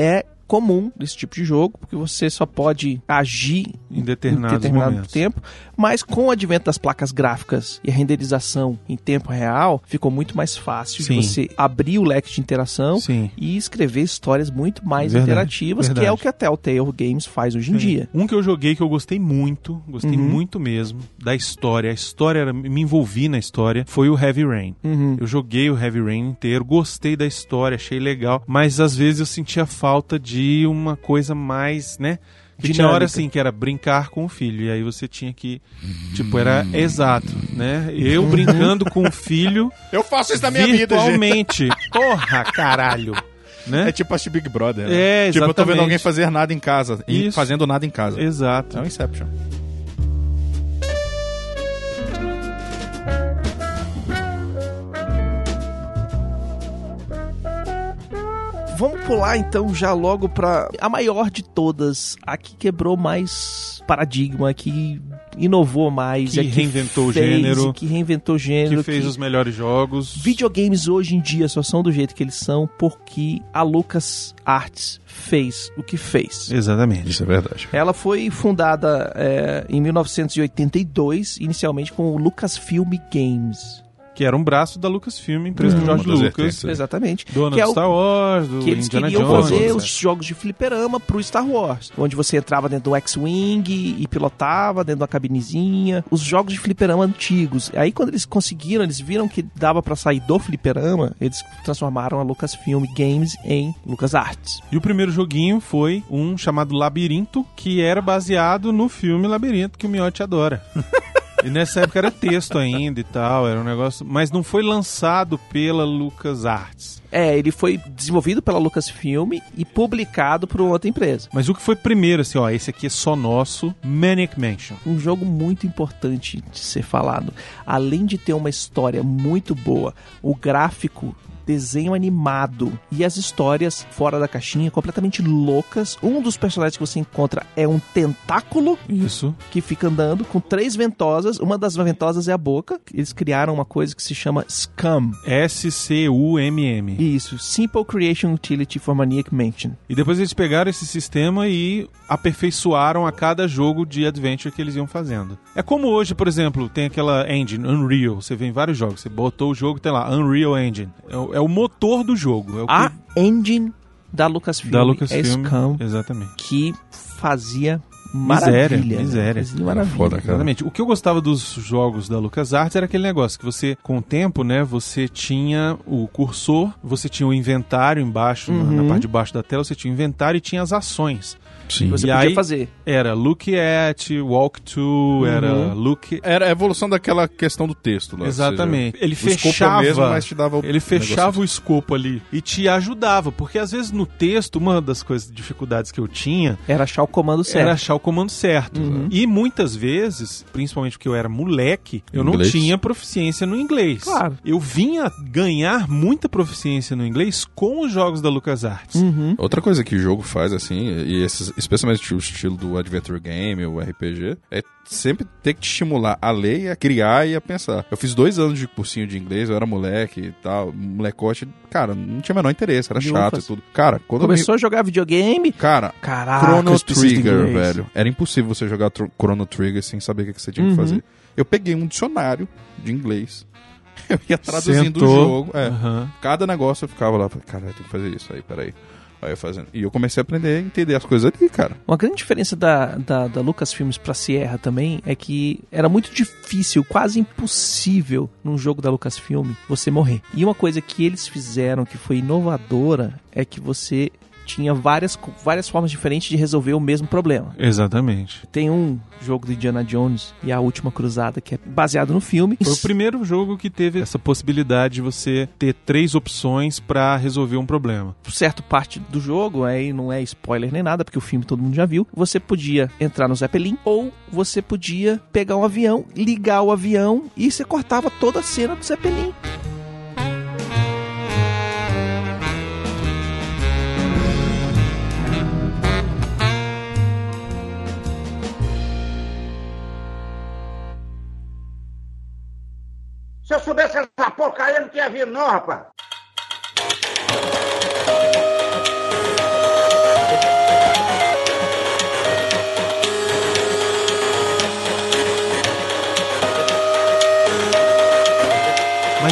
comum desse tipo de jogo, porque você só pode agir Em determinado momentos. tempo, mas com o advento das placas gráficas e a renderização em tempo real, ficou muito mais fácil Sim. de você abrir o leque de interação Sim. e escrever histórias muito mais Verdade, interativas, que verdade. é o que a Telltale Games faz hoje em dia. Um que eu joguei que eu gostei muito mesmo, da história. A história, me envolvi na história, foi o Heavy Rain. Eu joguei o Heavy Rain inteiro, gostei da história, achei legal, mas às vezes eu sentia falta de uma coisa mais, né? Que tinha hora assim, que era brincar com o filho, e aí você tinha que, tipo, era exato, né? Eu brincando com o filho Eu faço isso na minha vida, gente. virtualmente. Porra, caralho. Né? É tipo assistir Big Brother. É, Tipo, eu tô vendo exatamente. alguém fazer nada em casa. E Isso. fazendo nada em casa. Exato. É um Inception. Vamos pular então já logo pra a maior de todas, a que quebrou mais paradigma, que inovou mais, Que a reinventou o fez, gênero. que reinventou o gênero, Que fez os melhores jogos. Videogames hoje em dia só são do jeito que eles são porque a LucasArts fez o que fez. Exatamente. Isso é verdade. Ela foi fundada em 1982, inicialmente com o Lucasfilm Games. Que era um braço da Lucasfilm, empresa do Uma George das Lucas. vertentes. Exatamente. Dona que é do o Star Wars, do que eles Indiana queriam Jones. fazer né? os jogos de fliperama pro Star Wars, onde você entrava dentro do X-Wing e pilotava dentro da cabinezinha, os jogos de fliperama antigos. Aí quando eles conseguiram, eles viram que dava pra sair do fliperama, eles transformaram a Lucasfilm Games em LucasArts. E o primeiro joguinho foi um chamado Labirinto, que era baseado no filme Labirinto, que o Miotti adora. E nessa época era texto ainda e tal, era um negócio... Mas não foi lançado pela LucasArts. Ele foi desenvolvido pela Lucasfilm e publicado por outra empresa. Mas o que foi primeiro, assim, ó, esse aqui é só nosso, Manic Mansion. Um jogo muito importante de ser falado. Além de ter uma história muito boa, o gráfico, desenho animado e as histórias fora da caixinha, completamente loucas. Um dos personagens que você encontra é um tentáculo Isso. que fica andando com 3 ventosas. Uma das ventosas é a boca. Eles criaram uma coisa que se chama SCUM. SCUMM. Isso, Simple Creation Utility for Maniac Mansion. E depois eles pegaram esse sistema e aperfeiçoaram a cada jogo de adventure que eles iam fazendo. É como hoje, por exemplo, tem aquela engine, Unreal. Você vê em vários jogos. Você botou o jogo, tem lá, Unreal Engine. É o motor do jogo. É o A engine da Lucasfilm, da Lucasfilm. é SCUM, Exatamente. que fazia maravilha. Miséria. Fazia maravilha. Foda, cara. Exatamente. O que eu gostava dos jogos da LucasArts era aquele negócio que você, com o tempo, né, você tinha o cursor, você tinha o inventário embaixo, na parte de baixo da tela, você tinha o inventário e tinha as ações. Sim. Você E podia aí- fazer. Era look at, walk to, era look... Era a evolução daquela questão do texto lá. Exatamente. Ele O escopo é o fechava, mesmo, mas te dava o ele fechava negócio. o escopo ali e te ajudava, porque às vezes no texto, uma das coisas, dificuldades que eu tinha Era achar o comando certo. era achar o comando certo. E muitas vezes, principalmente porque eu era moleque, eu não Inglês? tinha proficiência no inglês. Claro. Eu vinha ganhar muita proficiência no inglês com os jogos da LucasArts. Outra coisa que o jogo faz, assim, e esses, especialmente o estilo do Adventure Game, o RPG, é sempre ter que te estimular a ler, a criar e a pensar. Eu fiz 2 anos de cursinho de inglês, eu era moleque e tal, molecote, cara, não tinha o menor interesse, era chato Ufas. e tudo. Cara, quando Começou a jogar videogame. Cara, Caraca, Chrono eu preciso de Trigger, inglês. velho. Era impossível você jogar Chrono Trigger sem saber o que você tinha que fazer. Eu peguei um dicionário de inglês. Eu ia traduzindo o jogo. Aham. Cada negócio eu ficava lá, falei, cara, eu tenho que fazer isso aí, peraí. Aí eu fazendo. E eu comecei a aprender a entender as coisas ali, cara. Uma grande diferença da Lucasfilms pra Sierra também é que era muito difícil, quase impossível, num jogo da Lucasfilm, você morrer. E uma coisa que eles fizeram que foi inovadora é que você tinha várias formas diferentes de resolver o mesmo problema. Exatamente. Tem um jogo do Indiana Jones e a Última Cruzada que é baseado no filme. Foi o primeiro jogo que teve essa possibilidade de você ter 3 opções pra resolver um problema. Certa parte do jogo, aí não é spoiler nem nada, porque o filme todo mundo já viu, você podia entrar no Zeppelin ou você podia pegar um avião, ligar o avião e você cortava toda a cena do Zeppelin. Se eu soubesse essa porcaria, não tinha vindo, não, rapaz.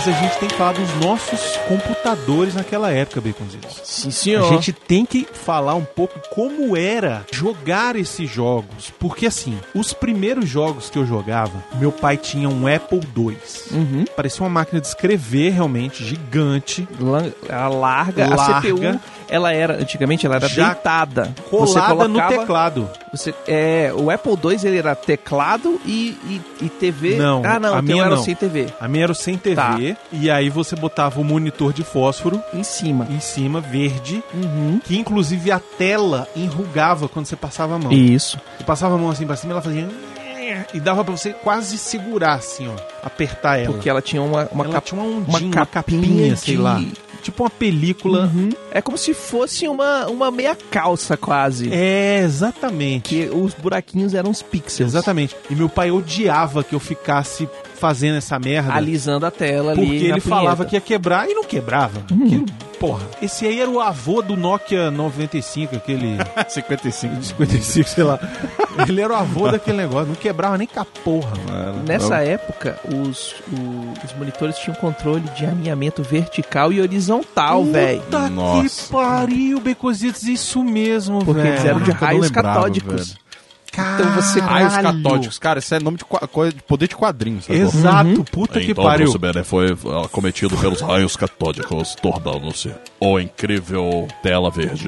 Mas a gente tem que falar dos nossos computadores naquela época, Baconzitos. Sim, senhor. A gente tem que falar um pouco como era jogar esses jogos. Porque, assim, os primeiros jogos que eu jogava, meu pai tinha um Apple II. Parecia uma máquina de escrever, realmente, gigante. Era larga. A CPU, antigamente, ela era Já deitada. Colada no teclado. O Apple II, ele era teclado e TV. Não, a minha era sem TV. A minha era sem TV. Tá. E aí você botava o monitor de fósforo Em cima. verde, que inclusive a tela enrugava quando você passava a mão. Isso. Você passava a mão assim pra cima, ela fazia... E dava pra você quase segurar assim, ó. Apertar ela. Porque ela tinha uma tinha uma ondinha, uma capinha, sei lá. Tipo uma película. É como se fosse uma meia calça, quase. É, exatamente. Que os buraquinhos eram os pixels. Exatamente. E meu pai odiava que eu ficasse fazendo essa merda. Alisando a tela ali. Porque ele falava que ia quebrar e não quebrava. Porra, esse aí era o avô do Nokia 95, aquele... 55, sei lá. Ele era o avô daquele negócio, não quebrava nem com a porra. Nessa época, os monitores tinham controle de alinhamento vertical e horizontal, velho. Puta que pariu, Baconzitos, isso mesmo, velho. Porque eles eram de raios catódicos. Velho. Então você... Raios catódicos. Cara, isso é nome de poder de quadrinho, sabe? Exato, puta que pariu. Então, foi cometido pelos raios catódicos, tornando-se o incrível tela verde.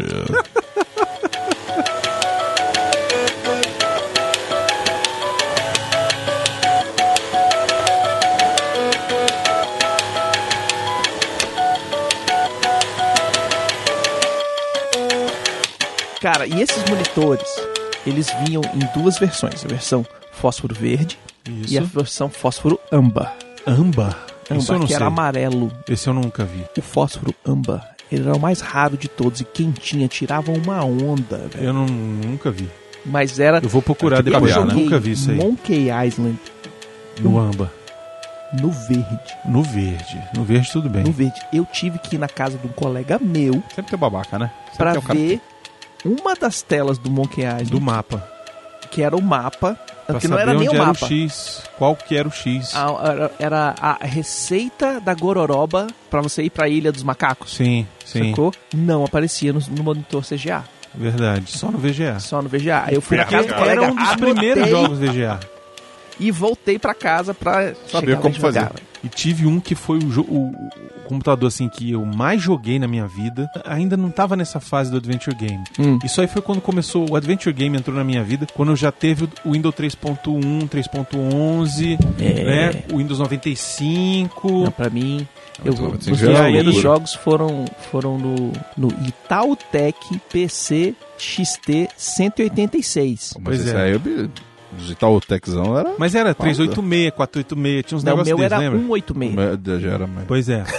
Cara, e esses monitores, eles vinham em duas versões. A versão fósforo verde e a versão fósforo âmbar. Âmbar? Isso eu não sei. Era amarelo. Esse eu nunca vi. O fósforo âmbar, ele era o mais raro de todos. E quem tinha, tirava uma onda, velho. Eu nunca vi. Mas era... Eu vou procurar depois, eu né? Nunca vi isso aí. Monkey Island. No âmbar. No verde. No verde. No verde tudo bem. No verde. Eu tive que ir na casa de um colega meu... Sempre tem babaca, né? Sempre pra tem um ver uma das telas do Monkey Island. Do mapa. Que era o mapa... Pra que não era nem o mapa. O X. Qual que era o X? Era a receita da gororoba pra você ir pra Ilha dos Macacos. Sim. Sacou? Não aparecia no monitor CGA. Verdade. Só no VGA. Só no VGA. Aí eu fui na casa do colega, era um dos primeiros jogos VGA. E voltei pra casa pra saber como fazer. E tive um que foi o computador assim que eu mais joguei na minha vida. Ainda não tava nessa fase do Adventure Game. Isso aí foi quando começou, o Adventure Game entrou na minha vida, quando eu já teve o Windows 3.1, 3.11, né? O Windows 95. Não, pra mim, os geral, primeiros jogos foram no Itautec PC XT 186. Mas esse aí os Itauteczão era... Mas era 386, 486, tinha uns negócios desses, lembra? O meu era 186. Já era mais... Pois é.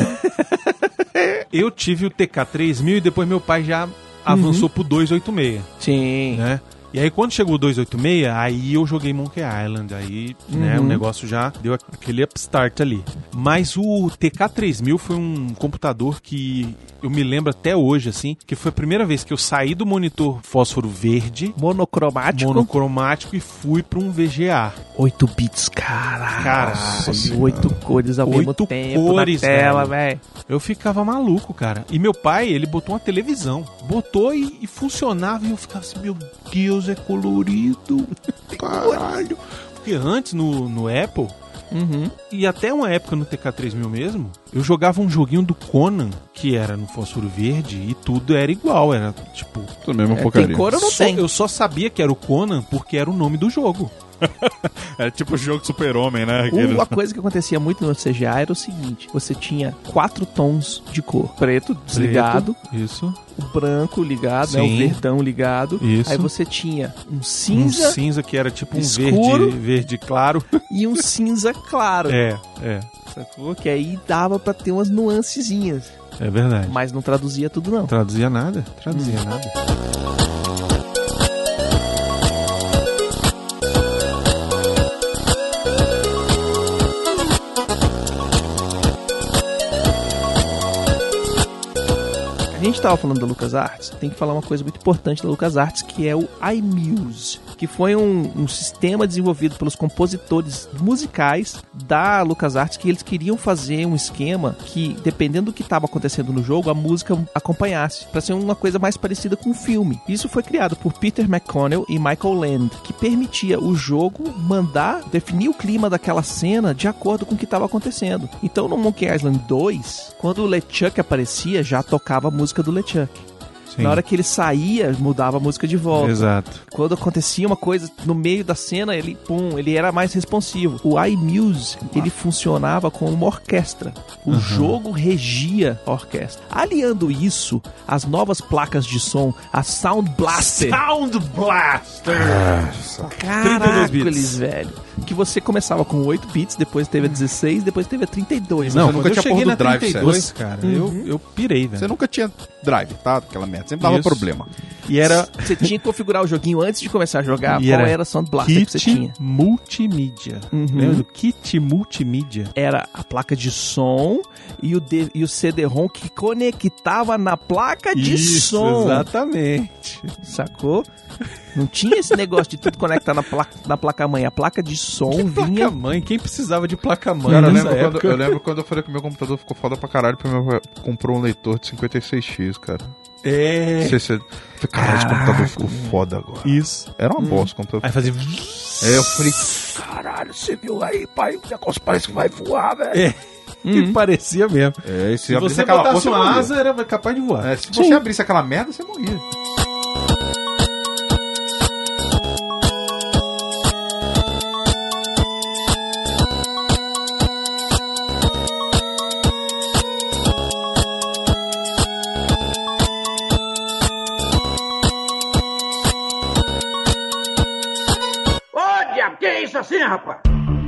Eu tive o TK3000 e depois meu pai já avançou pro 286. Sim. Né? E aí quando chegou o 286, aí eu joguei Monkey Island, aí né, o negócio já deu aquele upstart ali. Mas o TK3000 foi um computador que eu me lembro até hoje, assim, que foi a primeira vez que eu saí do monitor fósforo verde, monocromático e fui pra um VGA. 8 bits, caralho. 8 cores ao mesmo tempo cores, na tela, velho. Eu ficava maluco, cara. E meu pai, ele botou uma televisão. Botou e funcionava e eu ficava assim, meu Deus, é colorido. Caralho. Porque antes, no Apple... E até uma época no TK3000 mesmo, eu jogava um joguinho do Conan, que era no fósforo verde, e tudo era igual, era tipo... Tudo mesmo porcaria. Tem cor ou não tem? Eu só sabia que era o Conan porque era o nome do jogo. É tipo o jogo Super-Homem, né? Uma coisa que acontecia muito no CGA era o seguinte: você tinha 4 tons de cor: preto, desligado, isso, o branco ligado, né, o verdão ligado, isso. Aí você tinha um cinza. Um cinza que era tipo um escuro, verde claro. E um cinza claro. É. Sacou? Que aí dava pra ter umas nuancezinhas. É verdade. Mas não traduzia tudo, não. Traduzia nada. Nada. A gente tava falando da LucasArts, tem que falar uma coisa muito importante da LucasArts, que é o iMuse. que foi um sistema desenvolvido pelos compositores musicais da LucasArts, que eles queriam fazer um esquema que, dependendo do que estava acontecendo no jogo, a música acompanhasse, para ser uma coisa mais parecida com um filme. Isso foi criado por Peter McConnell e Michael Land, que permitia o jogo definir o clima daquela cena de acordo com o que estava acontecendo. Então, no Monkey Island 2, quando o LeChuck aparecia, já tocava a música do LeChuck. Sim. Na hora que ele saía, mudava a música de volta. Exato. Quando acontecia uma coisa no meio da cena, ele era mais responsivo. O iMuse, ele funcionava como uma orquestra. O jogo regia a orquestra. Aliando isso, as novas placas de som, a Sound Blaster. Sound Blaster! 32 bits. bits, velho. Que você começava com 8 bits, depois teve a 16, depois teve a 32. Não, Você nunca quando eu tinha cheguei porra na do drive, 32, sério. cara, eu pirei, velho. Você nunca tinha drive, tá? Aquela merda. Sempre dava Isso. problema. E era Você tinha que configurar o joguinho antes de começar a jogar. E Qual era era a Sound Blaster que você tinha? kit multimídia. Lembra do kit multimídia? Era a placa de som e o CD-ROM que conectava na placa de som. Exatamente. Sacou? Não tinha esse negócio de tudo conectar na placa-mãe. A placa de som vinha... Placa-mãe? Quem precisava de placa-mãe Cara, nessa época? eu lembro quando eu falei que meu computador ficou foda pra caralho, porque meu pai comprou um leitor de 56X, cara. É. Não sei se... Caralho, esse computador ficou foda agora. Isso. Era uma bosta o computador. Aí fazia... Eu falei... Caralho, você viu aí, pai? O negócio parece que vai voar, velho. É. Que parecia mesmo. É, Se você botasse uma asa, era capaz de voar. É, se você abrisse aquela merda, você morria. Ô, diabo, que é isso assim, rapaz?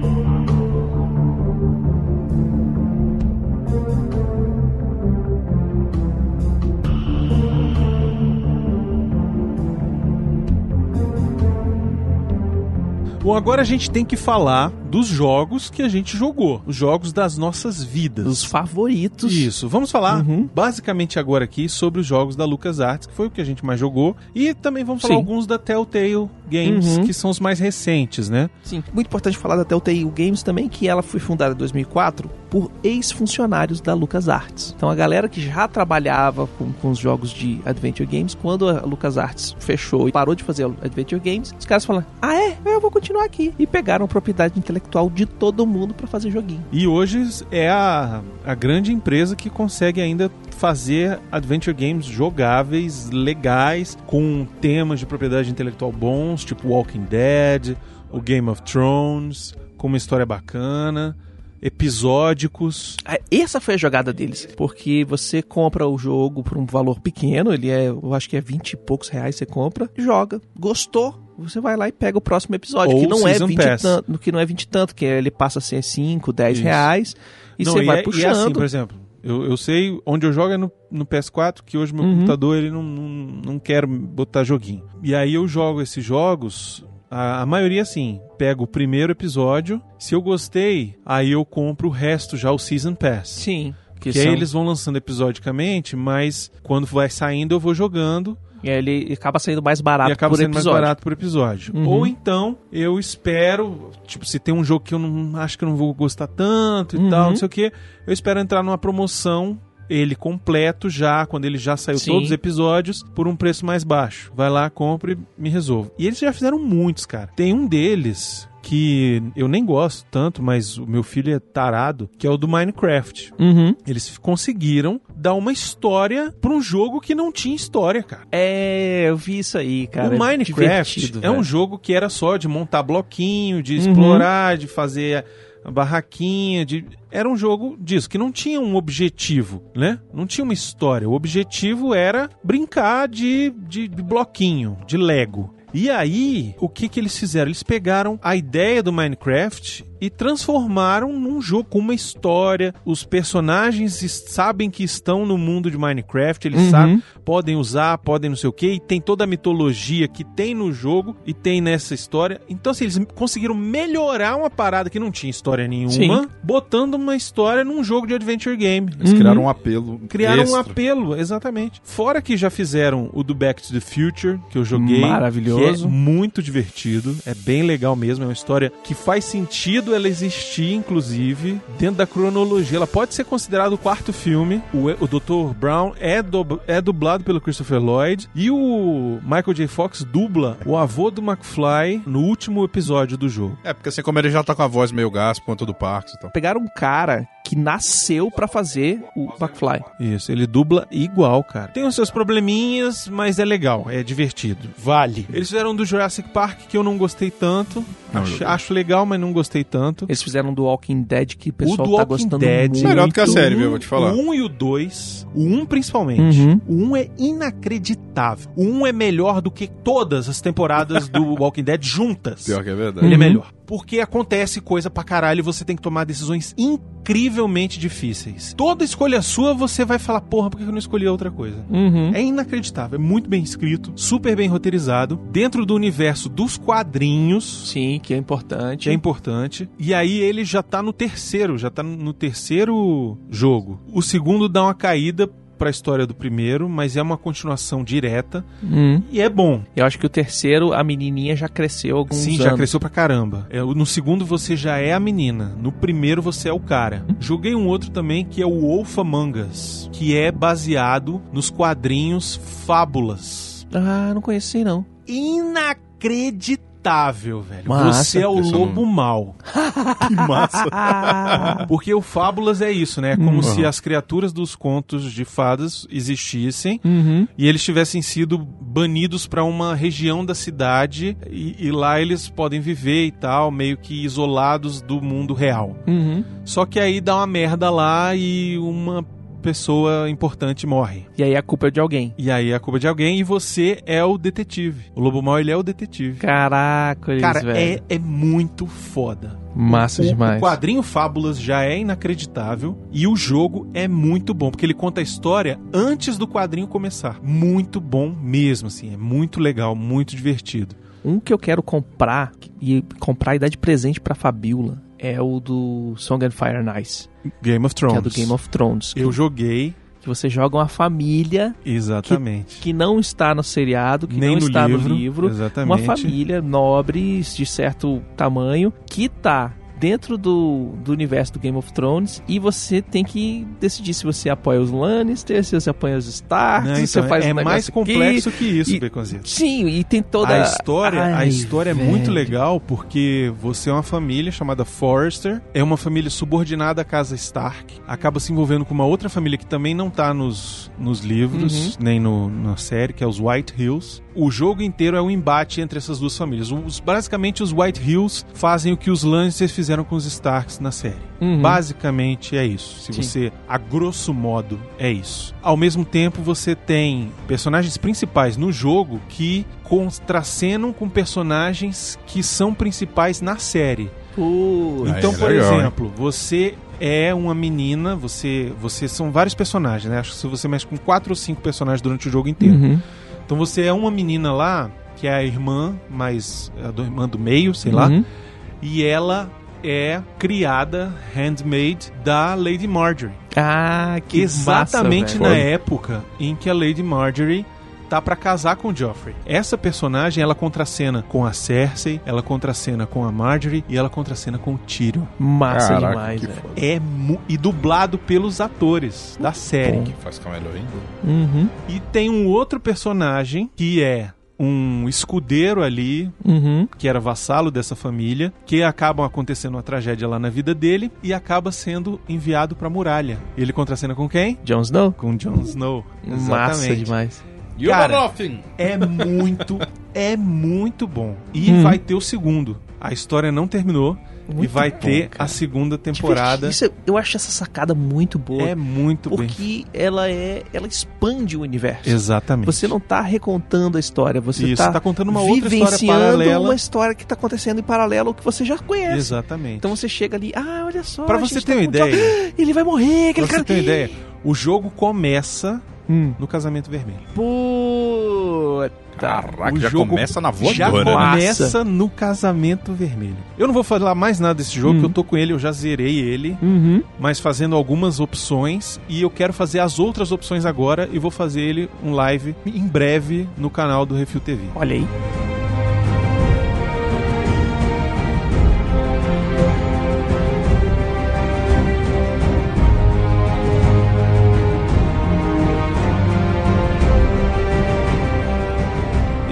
Bom, agora a gente tem que falar dos jogos que a gente jogou. Os jogos das nossas vidas. Os favoritos. Isso. Vamos falar basicamente agora aqui sobre os jogos da LucasArts, que foi o que a gente mais jogou. E também vamos falar alguns da Telltale Games, que são os mais recentes, né? Sim. Muito importante falar da Telltale Games também, que ela foi fundada em 2004 por ex-funcionários da LucasArts. Então a galera que já trabalhava com os jogos de Adventure Games, quando a LucasArts fechou e parou de fazer Adventure Games, os caras falaram, eu vou continuar aqui. E pegaram propriedade intelectual de todo mundo pra fazer joguinho. E hoje é a grande empresa que consegue ainda fazer Adventure Games jogáveis, legais, com temas de propriedade intelectual bons, tipo Walking Dead, o Game of Thrones, com uma história bacana, episódicos. Essa foi a jogada deles, porque você compra o jogo por um valor pequeno, eu acho que é 20 e poucos reais você compra, joga, gostou, você vai lá e pega o próximo episódio, Ou que não é Season 20 Pass. tanto, que não é 20 tanto, que ele passa a ser 5, 10 Isso. reais, e você vai puxando. E é assim, por exemplo, eu sei onde eu jogo é no PS4, que hoje meu computador ele não quer botar joguinho. E aí eu jogo esses jogos, a maioria assim, pego o primeiro episódio, se eu gostei, aí eu compro o resto já, o Season Pass. Sim. Que aí eles vão lançando episodicamente, mas quando vai saindo eu vou jogando. E aí ele acaba saindo mais barato E acaba por sendo episódio. mais barato por episódio. Ou então, eu espero, tipo, se tem um jogo que eu não acho que eu não vou gostar tanto e tal, não sei o que, eu espero entrar numa promoção, ele completo já, quando ele já saiu todos os episódios, por um preço mais baixo. Vai lá, compra e me resolve. E eles já fizeram muitos, cara. Tem um deles que eu nem gosto tanto, mas o meu filho é tarado, que é o do Minecraft. Eles conseguiram dar uma história pra um jogo que não tinha história, cara. Eu vi isso aí, cara. O Minecraft é um jogo que era só de montar bloquinho, de explorar, de fazer a barraquinha, era um jogo disso, que não tinha um objetivo, né? Não tinha uma história. O objetivo era brincar de bloquinho, de Lego. E aí, o que eles fizeram? Eles pegaram a ideia do Minecraft e transformaram num jogo com uma história. Os personagens sabem que estão no mundo de Minecraft, eles sabem, podem usar, podem não sei o que, e tem toda a mitologia que tem no jogo e tem nessa história. Então, assim, eles conseguiram melhorar uma parada que não tinha história nenhuma, botando uma história num jogo de adventure game. Eles criaram um apelo. Um apelo, exatamente. Fora que já fizeram o do Back to the Future, que eu joguei. Maravilhoso. maravilhoso. é muito divertido, é bem legal mesmo, é uma história que faz sentido ela existir, inclusive, dentro da cronologia. Ela pode ser considerada o quarto filme. O Dr. Brown é dublado pelo Christopher Lloyd e o Michael J. Fox dubla o avô do McFly no último episódio do jogo. É, porque assim como ele já tá com a voz meio gás por conta do Parks e tal. Pegaram um cara que nasceu pra fazer o McFly. Isso, ele dubla igual, cara. Tem os seus probleminhas, mas é legal, é divertido. Vale. Eles fizeram do Jurassic Park, que eu não gostei tanto. Acho legal, mas não gostei tanto. Eles fizeram do Walking Dead, que o pessoal do tá Walking gostando Dead, muito. Melhor do que a série, viu? Vou te falar. O 1 e o 2, o 1 principalmente, Uhum. o 1 é inacreditável. O 1 é melhor do que todas as temporadas do Walking Dead juntas. Pior que é verdade. Ele é melhor. Porque acontece coisa pra caralho e você tem que tomar decisões incrivelmente difíceis. Toda escolha sua, você vai falar, porra, por que eu não escolhi outra coisa? Uhum. É inacreditável, é muito bem escrito, super bem roteirizado, dentro do universo dos quadrinhos, Sim, que é importante. que é importante. E aí ele já tá no terceiro jogo. O segundo dá uma caída pra história do primeiro, mas é uma continuação direta e é bom. Eu acho que o terceiro, a menininha já cresceu alguns Sim, anos. já cresceu pra caramba. No segundo você já é a menina, no primeiro você é o cara. Joguei um outro também que é o Wolf Among Us, que é baseado nos quadrinhos Fábulas. Ah, não conheci não. Inacreditável, velho. Massa. Você é o Esse lobo mau. Que massa. Porque o Fábulas é isso, né? É como se as criaturas dos contos de fadas existissem e eles tivessem sido banidos pra uma região da cidade e lá eles podem viver e tal, meio que isolados do mundo real. Só que aí dá uma merda lá e uma pessoa importante morre. E aí a culpa é de alguém. E aí a culpa é de alguém e você é o detetive. O lobo mau, ele é o detetive. Caraca, Cara, velho. é muito foda. Massa demais. O quadrinho Fábulas já é inacreditável e o jogo é muito bom, porque ele conta a história antes do quadrinho começar. Muito bom mesmo, assim. É muito legal, muito divertido. Um que eu quero comprar e dar de presente pra Fabiola é o do Song and Fire and Ice. Game of Thrones. Que é do Game of Thrones. Eu joguei. Que você joga uma família Exatamente. que não está no seriado, que Nem não no está livro, no livro. exatamente. Uma família nobre, de certo tamanho, que tá dentro do universo do Game of Thrones e você tem que decidir se você apoia os Lannister, se você apoia os Stark, Não, se então, você faz é um mais negócio complexo aqui. que isso, E- Baconzitos. Sim, e tem toda A história é muito velho. legal porque você é uma família chamada Forrester, é uma família subordinada à casa Stark, acaba se envolvendo com uma outra família que também não tá nos livros, nem na série, que é os White Hills. O jogo inteiro é um embate entre essas duas famílias. Basicamente, os White Hills fazem o que os Lannisters fizeram com os Starks na série. Basicamente é isso. Se Sim. você, a grosso modo, é isso. Ao mesmo tempo, você tem personagens principais no jogo que contracenam com personagens que são principais na série. Então, é por legal, exemplo, você é uma menina, você são vários personagens, né? Acho que você mexe com 4 ou 5 personagens durante o jogo inteiro. Então você é uma menina lá, que é a irmã, mas a irmã do meio, sei lá, e ela é criada, handmaid, da Lady Marjorie. Ah, que Exatamente massa, na velho. época em que a Lady Marjorie tá pra casar com o Joffrey. Essa personagem, ela contracena com a Cersei, ela contracena com a Marjorie e ela contracena com o Tyrion. Massa Caraca, demais, que velho. foda. E dublado pelos atores da série. Bom. Faz ficar melhor ainda. E tem um outro personagem que é um escudeiro ali, que era vassalo dessa família, que acabam acontecendo uma tragédia lá na vida dele e acaba sendo enviado pra muralha. Ele contracena com quem? Jon Snow? Com Jon Snow. Massa demais. Cara, é muito bom. E vai ter o segundo. A história não terminou. Muito e vai bom, ter cara. a segunda temporada. Eu acho essa sacada muito boa. É muito bem. Porque ela expande o universo. Exatamente. Você não tá recontando a história, você Isso, tá tá contando uma outra história vivenciando paralela. uma história que tá acontecendo em paralelo ao que você já conhece. Exatamente. Então você chega ali, olha só. Pra a você gente ter tá uma com- ideia, Ele vai morrer, aquele pra você cara. ter uma ideia, o jogo começa no Casamento Vermelho. Puta. Caraca, O já jogo começa na Já voadora, né? começa no Casamento Vermelho. Eu não vou falar mais nada desse jogo, que eu tô com ele, eu já zerei ele, mas fazendo algumas opções, e eu quero fazer as outras opções agora, e vou fazer ele um live em breve no canal do Refil TV. Olha aí.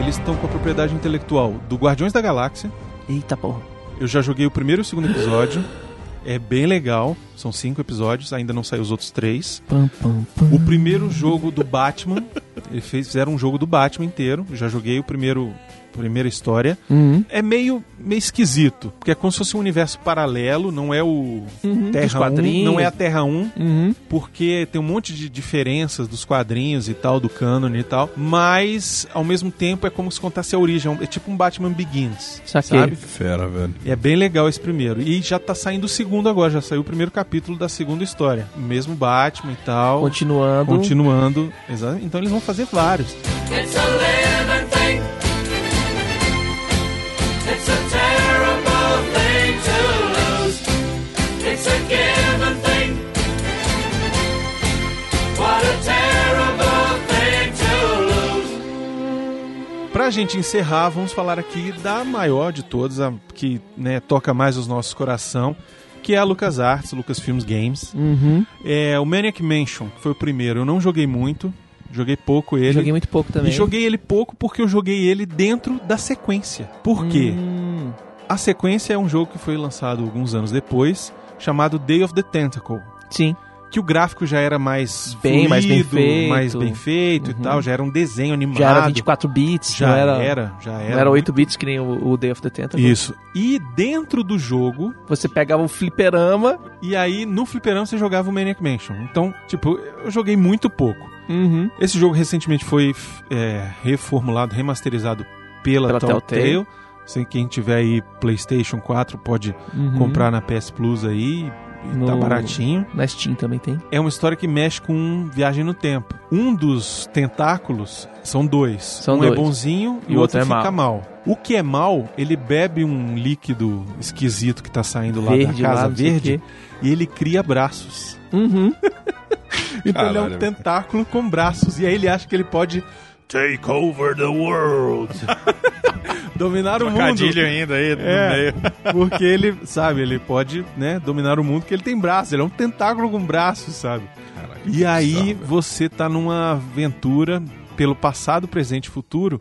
eles estão com a propriedade intelectual do Guardiões da Galáxia. Eita porra. Eu já joguei o primeiro e o segundo episódio. É bem legal. São 5 episódios, ainda não saiu os outros 3. O primeiro jogo do Batman, eles fizeram um jogo do Batman inteiro. Eu já joguei primeira história. É meio esquisito, porque é como se fosse um universo paralelo, não é o Terra 1, não é a Terra 1, porque tem um monte de diferenças dos quadrinhos e tal, do cânone e tal, mas ao mesmo tempo é como se contasse a origem, é tipo um Batman Begins, sabe? Fera, velho. É bem legal esse primeiro, e já tá saindo o segundo agora, já saiu o primeiro capítulo da segunda história, o mesmo Batman e tal. Continuando, exato. Então eles vão fazer vários. It's a living thing. It's a terrible thing to lose. It's a given thing. What a terrible thing to lose. Pra gente encerrar, vamos falar aqui da maior de todas, a que, né, toca mais os nossos coração, que é a LucasArts, Lucasfilm Games. É o Maniac Mansion, que foi o primeiro. Eu não joguei muito. Joguei pouco ele. Joguei muito pouco também. E joguei ele pouco porque eu joguei ele dentro da sequência. Por quê? A sequência é um jogo que foi lançado alguns anos depois, chamado Day of the Tentacle. Sim. Que o gráfico já era mais bem fluido, mais bem feito e tal. Já era um desenho animado. Já era 24 bits. Já era. Não era 8 bits que nem o Day of the Tentacle. Isso. E dentro do jogo... Você pegava o fliperama... E aí, no fliperama, você jogava o Maniac Mansion. Então, tipo, eu joguei muito pouco. Esse jogo recentemente foi reformulado, remasterizado pela Telltale. Quem tiver aí PlayStation 4 pode comprar na PS Plus aí. Tá baratinho. Na Steam também tem. É uma história que mexe com viagem no tempo. Um dos tentáculos são dois. É bonzinho e o outro fica mal. O que é mal, ele bebe um líquido esquisito que tá saindo lá da casa verde e ele cria braços. Então ele é um tentáculo com braços. E aí ele acha que ele pode take over the world. Dominar o mundo. Trocadilho ainda aí no meio. Porque ele, sabe, ele pode, né, dominar o mundo porque ele tem braços. Ele é um tentáculo com braços, sabe? Caraca, e aí você tá numa aventura pelo passado, presente e futuro.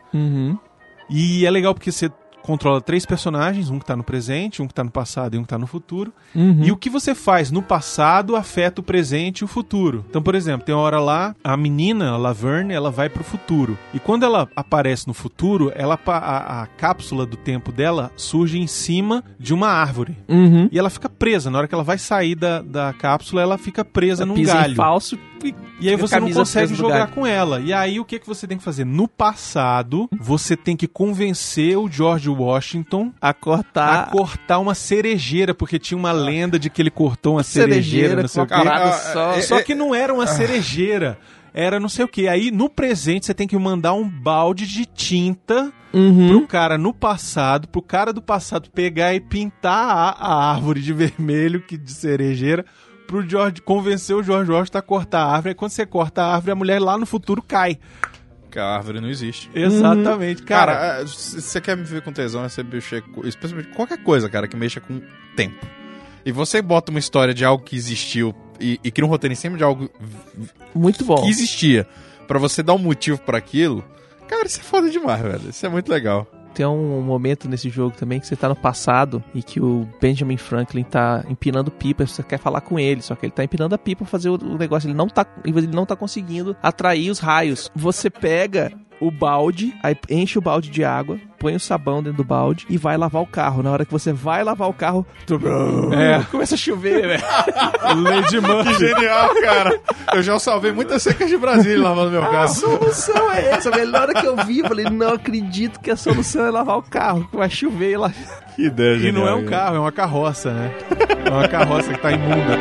E é legal porque você controla 3 personagens, um que tá no presente, um que tá no passado e um que tá no futuro. E o que você faz no passado afeta o presente e o futuro. Então, por exemplo, tem uma hora lá, a menina, a Laverne, ela vai pro futuro. E quando ela aparece no futuro, a cápsula do tempo dela surge em cima de uma árvore. E ela fica presa. Na hora que ela vai sair da cápsula, ela fica presa num galho. Falso. E aí você não consegue jogar com ela. E aí o que você tem que fazer? No passado, você tem que convencer o George Washington a cortar uma cerejeira, porque tinha uma lenda de que ele cortou uma cerejeira não sei o quê. Só que não era uma cerejeira, era não sei o que. Aí no presente você tem que mandar um balde de tinta pro cara no passado, pro cara do passado pegar e pintar a árvore de vermelho, de cerejeira, pro George convencer o George Washington a cortar a árvore. Aí quando você corta a árvore, a mulher lá no futuro cai. Que a árvore não existe. Exatamente, cara. Se você quer me ver com tesão, é você mexer especialmente qualquer coisa, cara, que mexa com tempo. E você bota uma história de algo que existiu e cria um roteiro em cima de algo muito bom que existia, pra você dar um motivo pra aquilo, cara, isso é foda demais, velho. Isso é muito legal. Tem um momento nesse jogo também que você tá no passado e que o Benjamin Franklin tá empinando pipa, você quer falar com ele, só que ele tá empinando a pipa pra fazer o negócio, ele não tá conseguindo atrair os raios. Você pega o balde, aí enche o balde de água, põe o sabão dentro do balde e vai lavar o carro. Na hora que você vai lavar o carro, começa a chover, velho. Lady Murphy. Que genial, cara. Eu já salvei muitas secas de Brasília lavando meu carro. A solução é essa, velho. Na hora que eu vi, eu falei, não acredito que a solução é lavar o carro, que vai chover e lá. Que ideia genial. E não é um carro, é uma carroça, né? É uma carroça que tá imunda.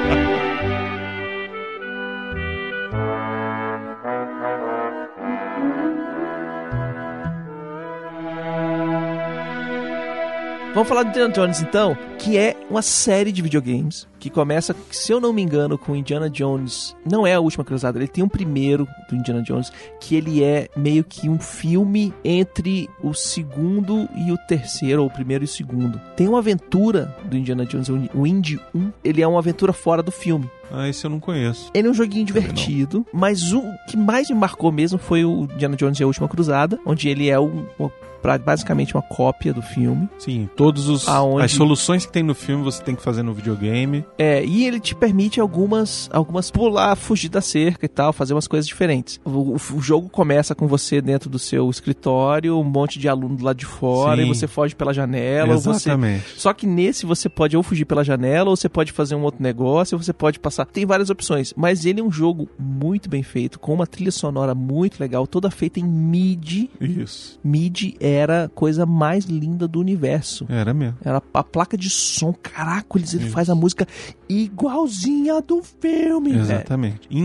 Vamos falar do Indiana Jones, então, que é uma série de videogames que começa, se eu não me engano, com Indiana Jones. Não é a Última Cruzada, ele tem um primeiro do Indiana Jones, que ele é meio que um filme entre o segundo e o terceiro, ou o primeiro e o segundo. Tem uma aventura do Indiana Jones, o Indy 1, ele é uma aventura fora do filme. Ah, esse eu não conheço. Ele é um joguinho divertido, mas o que mais me marcou mesmo foi o Indiana Jones e a Última Cruzada, onde ele é basicamente uma cópia do filme. Sim, todas as soluções que tem no filme você tem que fazer no videogame. E ele te permite algumas pular, fugir da cerca e tal, fazer umas coisas diferentes. O jogo começa com você dentro do seu escritório, um monte de aluno do lado de fora, Sim. e você foge pela janela. Exatamente. Só que nesse você pode ou fugir pela janela, ou você pode fazer um outro negócio, ou você pode passar. Tem várias opções, mas ele é um jogo muito bem feito, com uma trilha sonora muito legal, toda feita em MIDI. Isso. MIDI era a coisa mais linda do universo. Era mesmo. Era a placa de som. Caracoles, ele faz a música igualzinha do filme. Exatamente. Em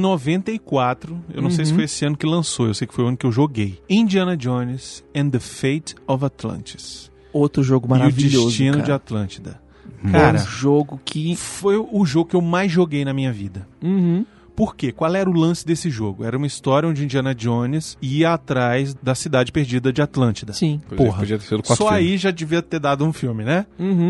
94, eu não sei se foi esse ano que lançou, eu sei que foi o ano que eu joguei. Indiana Jones and the Fate of Atlantis. Outro jogo maravilhoso, E o Destino cara. de Atlântida. Cara, um jogo que... Foi o jogo que eu mais joguei na minha vida. Por quê? Qual era o lance desse jogo? Era uma história onde Indiana Jones ia atrás da cidade perdida de Atlântida. Sim. Porra, Podia ter sido 4 só filmes. aí já devia ter dado um filme, né?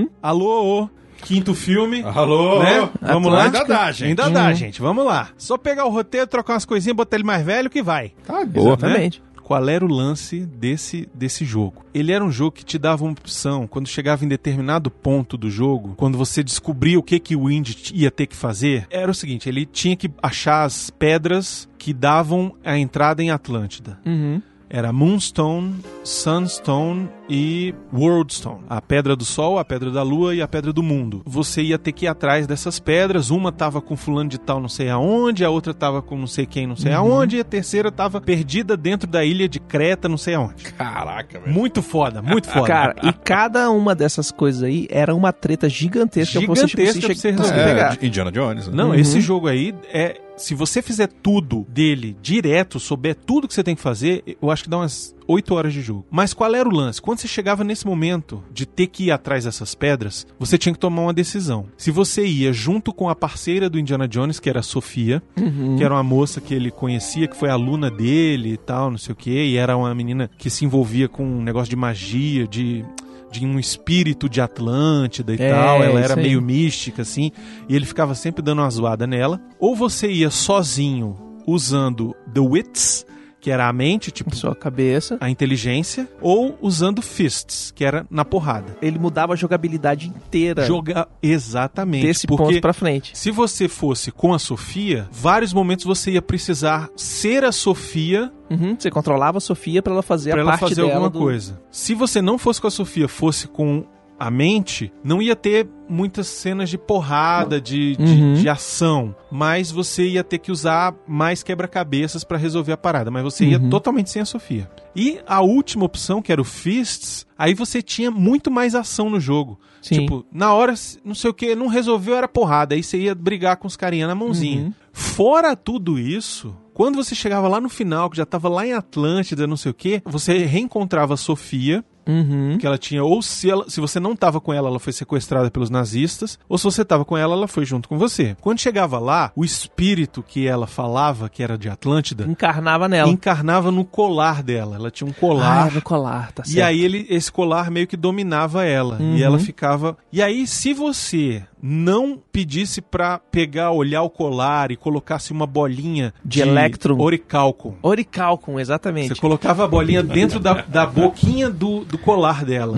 Alô, quinto filme. Alô? Né? Vamos lá? Ainda dá, gente. Ainda dá, gente. Vamos lá. Só pegar o roteiro, trocar umas coisinhas, botar ele mais velho que vai. Tá boa. Exatamente. Qual era o lance desse jogo? Ele era um jogo que te dava uma opção, quando chegava em determinado ponto do jogo, quando você descobria o que o Indy ia ter que fazer, era o seguinte, ele tinha que achar as pedras que davam a entrada em Atlântida. Era Moonstone, Sunstone e Worldstone. A pedra do Sol, a pedra da Lua e a pedra do Mundo. Você ia ter que ir atrás dessas pedras. Uma tava com fulano de tal não sei aonde, a outra tava com não sei quem não sei aonde, e a terceira tava perdida dentro da ilha de Creta não sei aonde. Caraca, velho. Muito foda, muito foda. Cara, e cada uma dessas coisas aí era uma treta gigantesca pra você Gigantesca pra você conseguir resolver. pegar. Indiana Jones. Né? Não, esse jogo aí é... Se você fizer tudo dele direto, souber tudo que você tem que fazer, eu acho que dá umas 8 horas de jogo. Mas qual era o lance? Quando você chegava nesse momento de ter que ir atrás dessas pedras, você tinha que tomar uma decisão. Se você ia junto com a parceira do Indiana Jones, que era a Sofia, que era uma moça que ele conhecia, que foi aluna dele e tal, não sei o quê, e era uma menina que se envolvia com um negócio de magia, de um espírito de Atlântida e tal, ela era meio mística, assim, e ele ficava sempre dando uma zoada nela. Ou você ia sozinho, usando The Wits, que era a mente, tipo, Sua cabeça. a inteligência, ou usando Fists, que era na porrada. Ele mudava a jogabilidade inteira Exatamente. desse porque ponto pra frente. se você fosse com a Sofia, vários momentos você ia precisar ser a Sofia Você controlava a Sofia pra ela fazer pra a ela parte fazer dela alguma coisa. Se você não fosse com a Sofia, fosse com a mente, não ia ter muitas cenas de porrada, de ação, mas você ia ter que usar mais quebra-cabeças pra resolver a parada, mas você ia totalmente sem a Sofia. E a última opção, que era o Fists, aí você tinha muito mais ação no jogo. Sim. Tipo, na hora, não sei o que, não resolveu, era porrada, aí você ia brigar com os carinha na mãozinha. Fora tudo isso, quando você chegava lá no final, que já tava lá em Atlântida, não sei o que, você reencontrava a Sofia, que ela tinha, ou se você não tava com ela, ela foi sequestrada pelos nazistas, ou se você tava com ela, ela foi junto com você. Quando chegava lá, o espírito que ela falava, que era de Atlântida, Encarnava nela. encarnava no colar dela. Ela tinha um colar. no colar, tá certo. E aí esse colar meio que dominava ela. E ela ficava... E aí, se você não pedisse pra pegar, olhar o colar e colocasse uma bolinha De elétron. oricalco. Orichalcum, exatamente. Você colocava a bolinha dentro da boquinha do colar dela.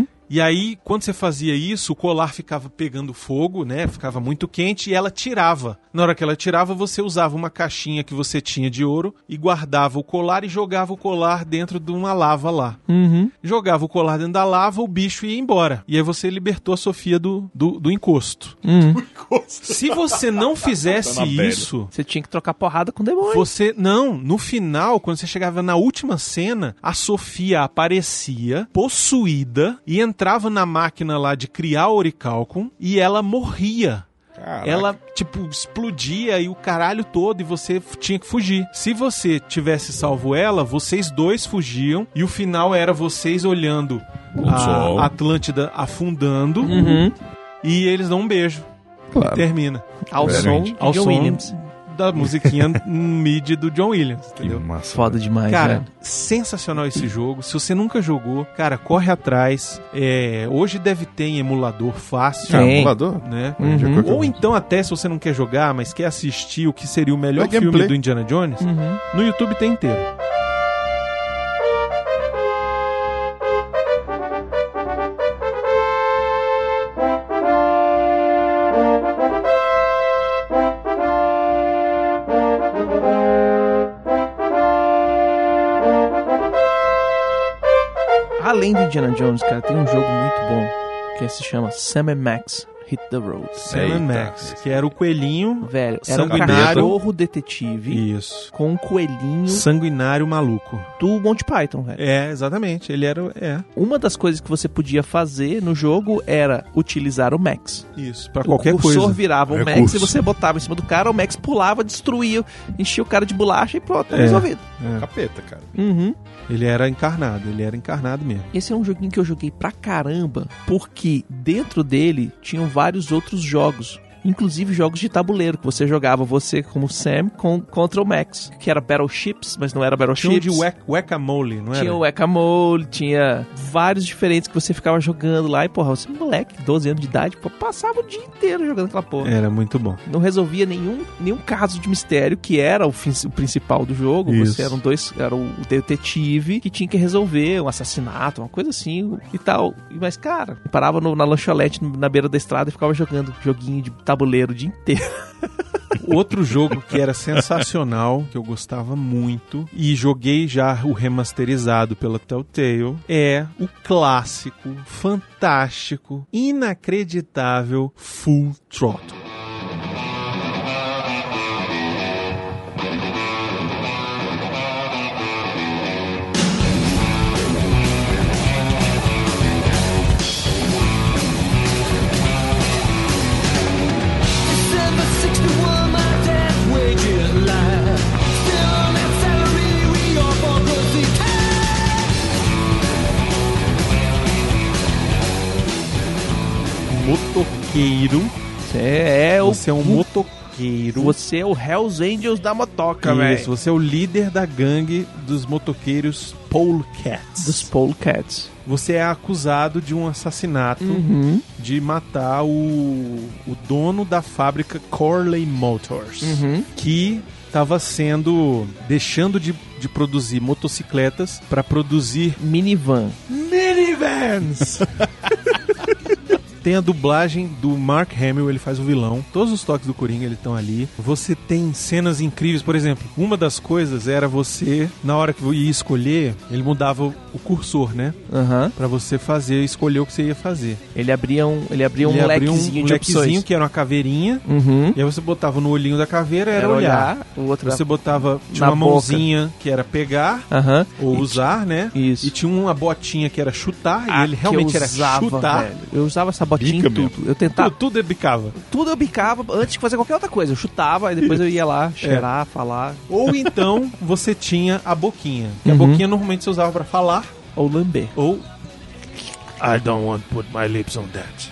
E aí, quando você fazia isso, o colar ficava pegando fogo, né? Ficava muito quente e ela tirava. Na hora que ela tirava, você usava uma caixinha que você tinha de ouro e guardava o colar e jogava o colar dentro de uma lava lá. Jogava o colar dentro da lava, o bicho ia embora. E aí você libertou a Sofia do encosto. Se você não fizesse isso... Você tinha que trocar porrada com o demônio. Você, não, no final, quando você chegava na última cena, a Sofia aparecia, possuída, e entrava na máquina lá de criar orichalcum, e ela morria. Caraca. Ela, tipo, explodia e o caralho todo, e você tinha que fugir. Se você tivesse salvo ela, vocês dois fugiam, e o final era vocês olhando sol. a Atlântida afundando, e eles dão um beijo. Claro. E termina. Ao som de Ao John som Williams. da musiquinha MIDI do John Williams, Que entendeu? massa. Foda demais, Cara, velho. sensacional esse jogo. Se você nunca jogou, cara, corre atrás. Hoje deve ter em emulador fácil, Ah, Tem. emulador? né? Uhum. Ou então até se você não quer jogar, mas quer assistir o que seria o melhor É filme gameplay. do Indiana Jones, Uhum. no YouTube tem inteiro. Além do Indiana Jones, cara, tem um jogo muito bom que se chama Sam and Max Hit the Road. Sam Eita. Max, que era o coelhinho Velho, era um Sanguinário. cachorro detetive Isso. com um coelhinho Sanguinário maluco. do Monty Python, velho. É, exatamente. Ele era. Uma das coisas que você podia fazer no jogo era utilizar o Max. Isso. Pra qualquer O cursor coisa. virava o Max Recurso. e você botava em cima do cara, o Max pulava, destruía, enchia o cara de bolacha e pronto, resolvido. Capeta, cara. Uhum. Ele era encarnado mesmo. Esse é um joguinho que eu joguei pra caramba, porque dentro dele tinham vários outros jogos. Inclusive jogos de tabuleiro, que você jogava você como Sam contra o Max, que era Battleships, mas não era Tinha um Battleships. de Whack-A-Mole, não era? Tinha o Whack-A-Mole, tinha vários diferentes que você ficava jogando lá. E, porra, você moleque, 12 anos de idade, pô, passava o dia inteiro jogando aquela porra. Era muito bom. Não resolvia nenhum caso de mistério, que era o principal do jogo. Isso. Você era o detetive que tinha que resolver um assassinato, uma coisa assim e tal. Mas, cara, eu parava na lanchonete na beira da estrada e ficava jogando joguinho de tabuleiro o dia inteiro. Outro jogo que era sensacional, que eu gostava muito, e joguei já o remasterizado pela Telltale, é o clássico, fantástico, inacreditável Full Throttle. Motoqueiro. Você é um motoqueiro. Você é o Hells Angels da motoca, velho. Isso, você é o líder da gangue dos motoqueiros Polecats. Dos Polecats. Você é acusado de um assassinato, Uhum. de matar o dono da fábrica Corley Motors, Uhum. que estava deixando de produzir motocicletas para produzir Minivan. minivans. Tem a dublagem do Mark Hamill, ele faz o vilão. Todos os toques do Coringa, eles estão ali. Você tem cenas incríveis. Por exemplo, uma das coisas era você, na hora que ia escolher, ele mudava o cursor, né? Aham. Pra você escolher o que você ia fazer. Ele abria um Ele abria lequezinho de opções. lequezinho que era uma caveirinha. Uhum. E aí você botava no olhinho da caveira, era olhar. O outro Você botava, tinha na uma boca. mãozinha que era pegar Aham. ou E usar, né? Isso. E tinha uma botinha que era chutar, e ele que realmente eu era usava, chutar. velho. Eu usava essa botinha Bica em tudo. mesmo. Eu tentava. Tudo bicava. Tudo eu bicava antes de fazer qualquer outra coisa. Eu chutava e depois eu ia lá cheirar, falar. Ou então você tinha a boquinha. Que a Uhum. boquinha normalmente você usava pra falar, Ou lamber. ou I don't want to put my lips on that.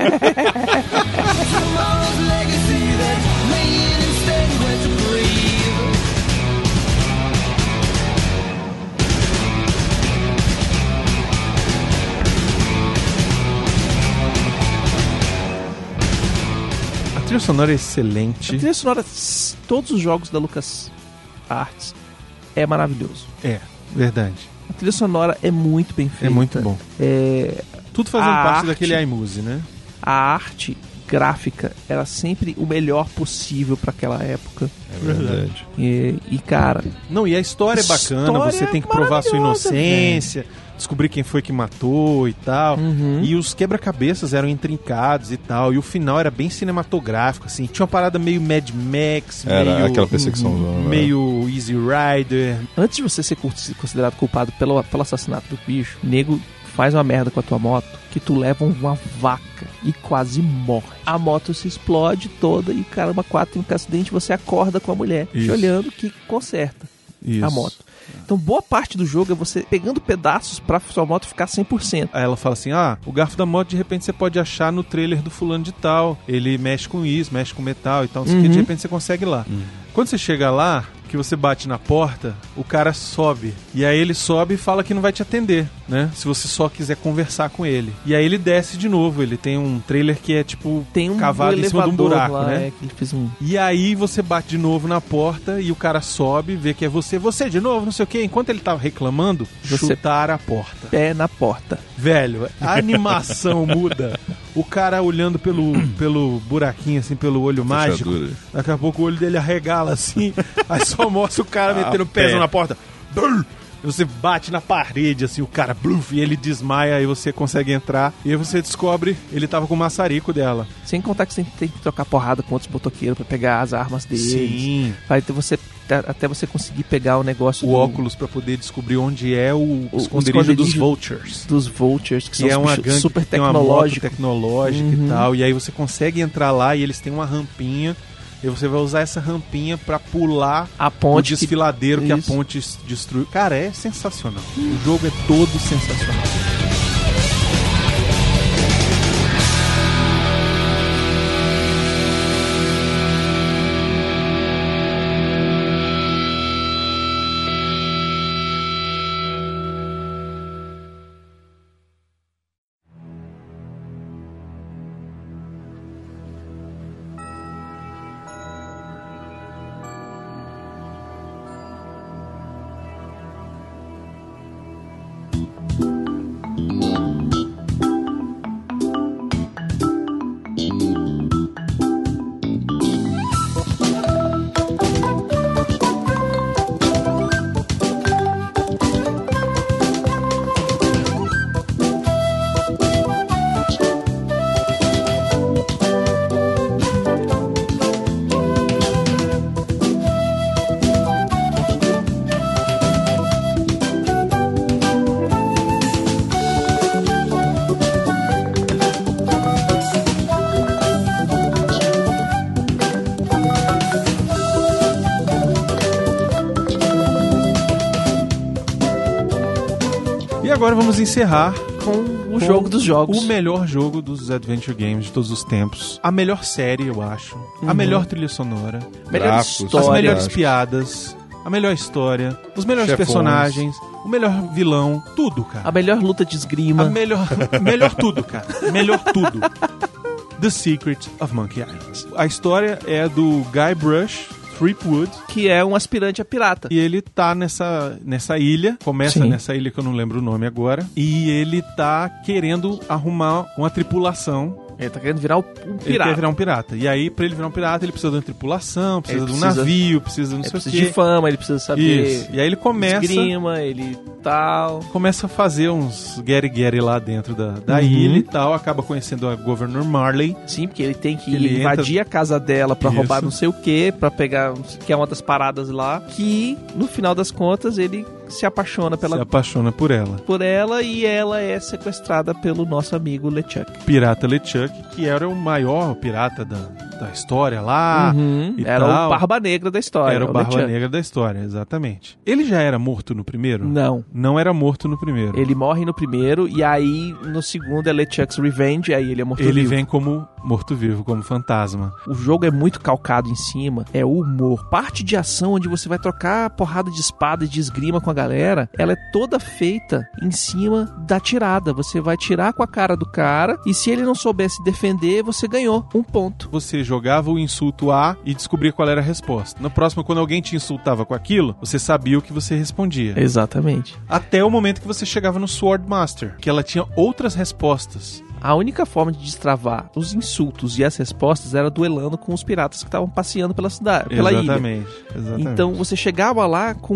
A trilha sonora é A excelente. trilha sonora, todos os jogos da Lucas Arts é maravilhoso. É, verdade. A trilha sonora é muito bem feita. É muito bom. É, Tudo fazendo A parte arte- daquele iMuse, né? a arte gráfica era sempre o melhor possível pra aquela época. É verdade. E cara, Não, e a história é bacana, História você tem que provar sua maravilhosa, inocência, descobrir quem foi que matou e tal. Uhum. E os quebra-cabeças eram intrincados e tal. E o final era bem cinematográfico, assim. Tinha uma parada meio Mad Max, Era meio, aquela perseguição. meio Easy Rider. antes de você ser considerado culpado pelo assassinato do bicho, o nego faz uma merda com a tua moto que tu leva uma vaca e quase morre. A moto se explode toda e caramba, 4 tem um acidente, você acorda com a mulher te Isso. olhando que conserta Isso. a moto. Então boa parte do jogo é você pegando pedaços pra sua moto ficar 100%. Aí ela fala assim, o garfo da moto de repente você pode achar no trailer do fulano de tal, ele mexe com isso, mexe com metal e tal, não sei o que, de repente você consegue lá. Quando você chega lá, que você bate na porta, o cara sobe. E aí ele sobe e fala que não vai te atender, né? Se você só quiser conversar com ele. E aí ele desce de novo. Ele tem um trailer que é tipo Tem um cavado em cima de um buraco, lá, né? que ele fez um... E aí você bate de novo na porta e o cara sobe, vê que é você de novo, não sei o que. Enquanto ele tava reclamando, chutar a porta. Pé na porta. Velho, a animação muda. O cara olhando pelo buraquinho, assim, pelo olho mágico. Daqui a pouco o olho dele arregala, assim. Aí só mostra o cara metendo o pezão na porta. Você bate na parede, assim, o cara, bluf, e ele desmaia, aí você consegue entrar. E aí você descobre, ele tava com o maçarico dela. Sem contar que você tem que trocar porrada com outros motoqueiros pra pegar as armas deles. Sim. Vai ter você... Até você conseguir pegar o negócio O óculos pra poder descobrir onde é o esconderijo dos Vultures. Dos Vultures, que Que é são uma os gangue super que tem uma moto tecnológicos. tecnológica e tal. E aí você consegue entrar lá e eles têm uma rampinha. E você vai usar essa rampinha pra pular A ponte o desfiladeiro que a Isso. ponte destruiu. Cara, é sensacional. O jogo é todo sensacional. E agora vamos encerrar Com o jogo dos jogos. o melhor jogo dos Adventure Games de todos os tempos. A melhor série, eu acho. A melhor trilha sonora. Melhor Gráficos, As história. melhores piadas. A melhor história. Os melhores Chefões. personagens. O melhor vilão. Tudo, cara. A melhor luta de esgrima. A melhor tudo, cara. Melhor tudo. The Secret of Monkey Island. A história é do Guy Brush Threepwood. Que é um aspirante a pirata. E ele tá nessa ilha, começa Sim. nessa ilha que eu não lembro o nome agora, e ele tá querendo arrumar uma tripulação. Ele tá querendo virar um Ele pirata. quer virar um pirata. E aí, pra ele virar um pirata, ele precisa de uma tripulação, precisa Ele de um precisa- navio, precisa de não Ele sei o precisa quê. de fama, ele precisa saber Isso. E aí ele começa esgrima, ele tal. a fazer uns get-get lá dentro da Uhum. ilha e tal, acaba conhecendo a Governor Marley. Sim, porque ele tem que Ele invadir a casa dela pra Isso. roubar não sei o que, pra pegar, que é uma das paradas lá, que no final das contas ele se apaixona Se por apaixona ela e ela é sequestrada pelo nosso amigo LeChuck. Pirata LeChuck, que era o maior pirata da história lá. E Era tal. o Barba Negra da história. Era o Barba LeChuck. Negra da história, exatamente. Ele já era morto no primeiro? Não. Não era morto no primeiro. Ele morre no primeiro e aí no segundo é LeChuck's Revenge, aí ele é morto Ele vivo. vem como morto-vivo, como fantasma. O jogo é muito calcado em cima, é o humor. Parte de ação onde você vai trocar porrada de espada e de esgrima com a galera, ela é toda feita em cima da tirada. Você vai tirar com a cara do cara e se ele não soubesse defender, você ganhou um ponto. Você jogava o insulto A e descobria qual era a resposta. No próximo, quando alguém te insultava com aquilo, você sabia o que você respondia. Exatamente. Até o momento que você chegava no Sword Master, que ela tinha outras respostas. A única forma de destravar os insultos e as respostas era duelando com os piratas que estavam passeando pela cidade, pela ilha. Exatamente. Então você chegava lá com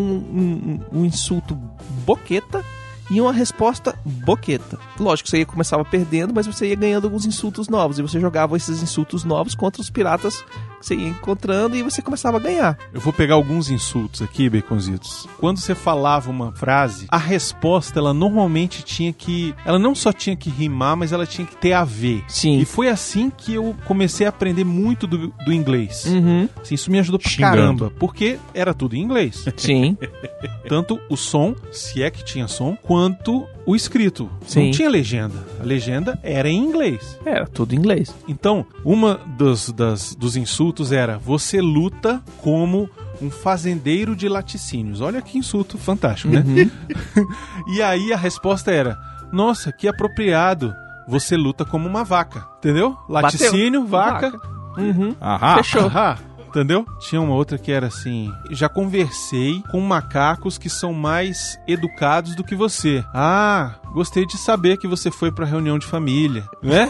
um insulto boqueta e uma resposta boqueta. Lógico, você começava perdendo, mas você ia ganhando alguns insultos novos. E você jogava esses insultos novos contra os piratas que que você ia encontrando e você começava a ganhar. Eu vou pegar alguns insultos aqui, Baconzitos. Quando você falava uma frase, a resposta, ela normalmente tinha que... Ela não só tinha que rimar, mas ela tinha que ter a ver. Sim. E foi assim que eu comecei a aprender muito do inglês. Assim, isso me ajudou pra Xingando. caramba, porque era tudo em inglês. Sim. Tanto o som, se é que tinha som, quanto o escrito. Sim. Não tinha legenda. A legenda era em inglês. Era tudo em inglês. Então, uma dos insultos era: você luta como um fazendeiro de laticínios. Olha que insulto fantástico, né? E aí a resposta era: nossa, que apropriado, você luta como uma vaca. Entendeu? Laticínio, vaca. Aham. Fechou. Ahá. Entendeu? Tinha uma outra que era assim: já conversei com macacos que são mais educados do que você. Ah, gostei de saber que você foi pra reunião de família, né?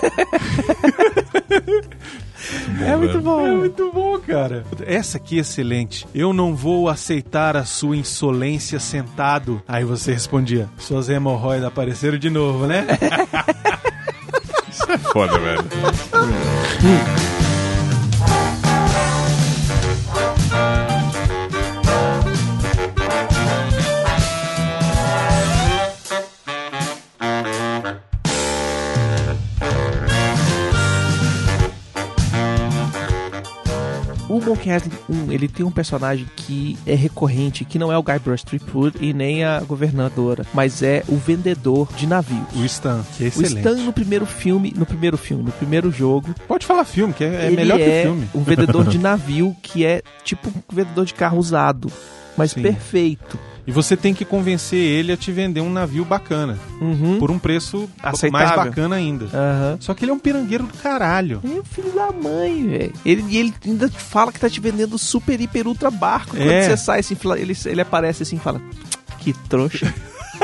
É muito bom. É muito bom, cara. Essa aqui é excelente. Eu não vou aceitar a sua insolência sentado. Aí você respondia: suas hemorroidas apareceram de novo, né? Isso é foda, velho. O Monkey Island 1, ele tem um personagem que é recorrente, que não é o Guybrush Threepwood e nem a governadora, mas é o vendedor de navios. O Stan, que é O excelente. Stan no primeiro jogo, Pode falar filme, que é ele melhor que é filme. um vendedor de navio que é tipo um vendedor de carro usado, mas Sim. perfeito. E você tem que convencer ele a te vender um navio bacana, por um preço Aceitável. mais bacana ainda. Aham. Só que ele é um pirangueiro do caralho. É o filho da mãe, velho. Ele ainda te fala que tá te vendendo super, hiper, ultra barco. Quando É. você sai assim, ele aparece assim e fala: que trouxa.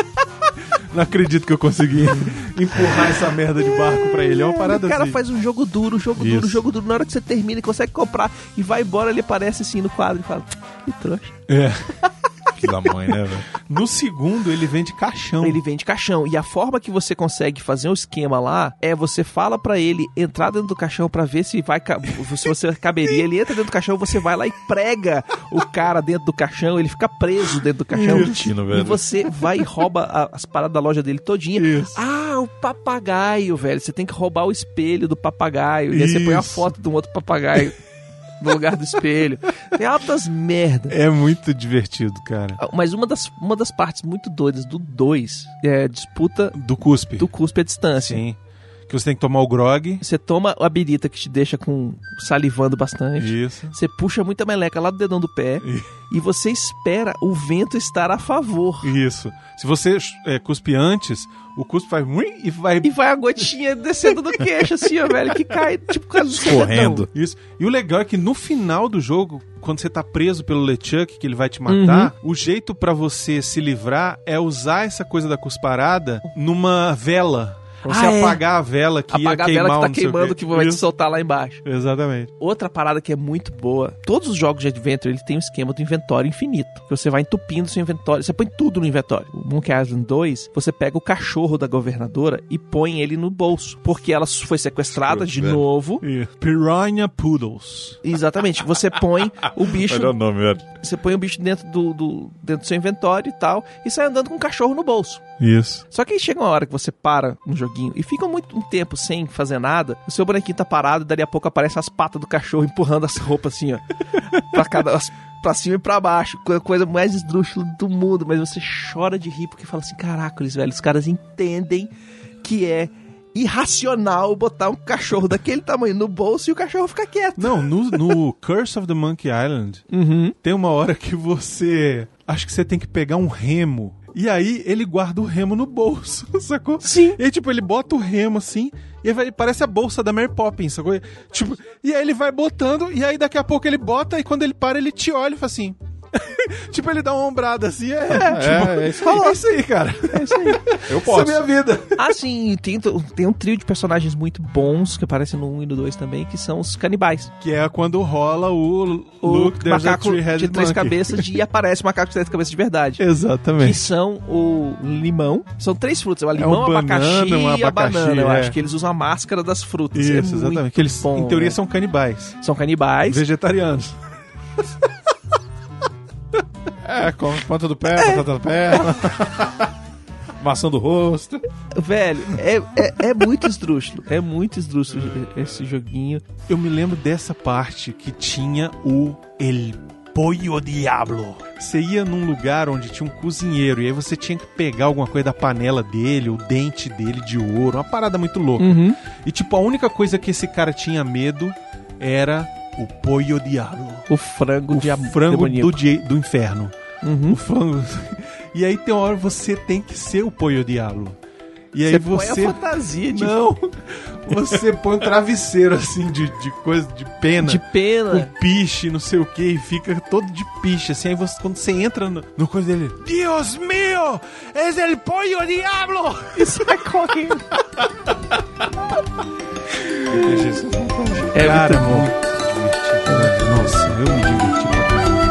Não acredito que eu consegui empurrar essa merda de barco pra ele. É uma parada O cara assim. faz um jogo duro. Isso. Na hora que você termina e consegue comprar e vai embora, ele aparece assim no quadro e fala: que trouxa. É. Que da mãe, né, velho? No segundo, ele vende caixão. Ele vende caixão. E a forma que você consegue fazer um esquema lá é você fala pra ele entrar dentro do caixão pra ver se vai se você caberia. Ele entra dentro do caixão, você vai lá e prega o cara dentro do caixão, ele fica preso dentro do caixão. Mentindo, velho. E você vai e rouba as paradas da loja dele todinha. Isso. Ah, o papagaio, velho. Você tem que roubar o espelho do papagaio. E aí você põe a Isso. foto de um outro papagaio no lugar do espelho. Tem altas merdas. É muito divertido, cara. Mas uma das partes muito doidas do 2 é a disputa Do cuspe. do cuspe à distância. Sim. Que você tem que tomar o grog. Você toma a birita que te deixa com salivando bastante. Isso. Você puxa muita meleca lá do dedão do pé e você espera o vento estar a favor. Isso. Se você cuspe antes, o cuspe faz ruim e vai... E vai a gotinha descendo do queixo, assim, ó, velho, que cai, tipo, por causa do seu Correndo. dedão. Isso. E o legal é que no final do jogo, quando você tá preso pelo LeChuck, que ele vai te matar, o jeito pra você se livrar é usar essa coisa da cusparada numa vela. Pra você apagar a vela que Apagar ia a vela queimar que tá não sei o queimando, quê. que vai te Isso. soltar lá embaixo. Exatamente. Outra parada que é muito boa, todos os jogos de Adventure, ele tem um esquema do inventório infinito. Que você vai entupindo seu inventório, você põe tudo no inventório. O Monkey Island 2, você pega o cachorro da governadora e põe ele no bolso. Porque ela foi sequestrada de velho. novo. Piranha Poodles. Exatamente. Você põe o bicho... Melhor nome, velho. Você põe o bicho dentro do seu inventório e tal, e sai andando com o cachorro no bolso. Isso. Só que aí chega uma hora que você para no joguinho e fica um tempo sem fazer nada, o seu bonequinho tá parado e dali a pouco aparecem as patas do cachorro empurrando as roupas assim, ó. Pra cima e pra baixo. Coisa mais esdrúxula do mundo. Mas você chora de rir porque fala assim, caracoles, velho, os caras entendem que é irracional botar um cachorro daquele tamanho no bolso e o cachorro ficar quieto. Não, no Curse of the Monkey Island, tem uma hora que você... Acho que você tem que pegar um remo. E aí ele guarda o remo no bolso, sacou? Sim. E aí, tipo, ele bota o remo assim, e aí parece a bolsa da Mary Poppins, sacou? Tipo, e aí ele vai botando, e aí daqui a pouco ele bota, e quando ele para, ele te olha e fala assim... Tipo, ele dá uma ombrada assim, É isso aí, cara. É isso aí. Eu posso. Essa é a minha vida. Assim, tem um trio de personagens muito bons que aparecem no 1 e no 2 também, que são os canibais. Que é quando rola o Look, there's a macaco three-headed de 3 monkey. cabeças e aparece o macaco de 3 cabeças de verdade. Que Exatamente. são o limão. São 3 frutas. O limão, um o abacaxi banana, um e a abacaxi, banana. Eu é. acho que eles usam a máscara das frutas. Isso, É exatamente. muito Que eles, bom, em teoria, né? são canibais. São canibais. Vegetarianos. Come ponta do pé, batata do pé. Maçã do rosto. Velho, é muito esdrúxulo. É muito esdrúxulo esse joguinho. Eu me lembro dessa parte que tinha o El Pollo Diablo. Você ia num lugar onde tinha um cozinheiro e aí você tinha que pegar alguma coisa da panela dele, o dente dele de ouro, uma parada muito louca. E tipo, a única coisa que esse cara tinha medo era o Pollo Diablo. O frango Frango demoníaco. do inferno. O frango. E aí tem uma hora você tem que ser o Pollo Diablo. E aí põe a fantasia de... Não, você põe um travesseiro assim de coisa, de pena. De pena. Com piche, não sei o que, e fica todo de piche, assim. Aí você, quando você entra no coisa dele, Dios mío, es el Pollo Diablo! E sai correndo. Cara, muito muito divertido. Nossa, eu me diverti pra caramba.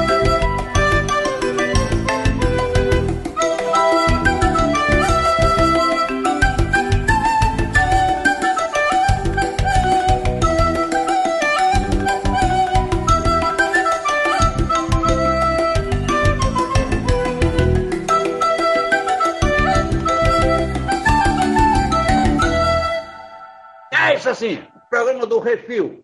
É isso assim, programa do Refil.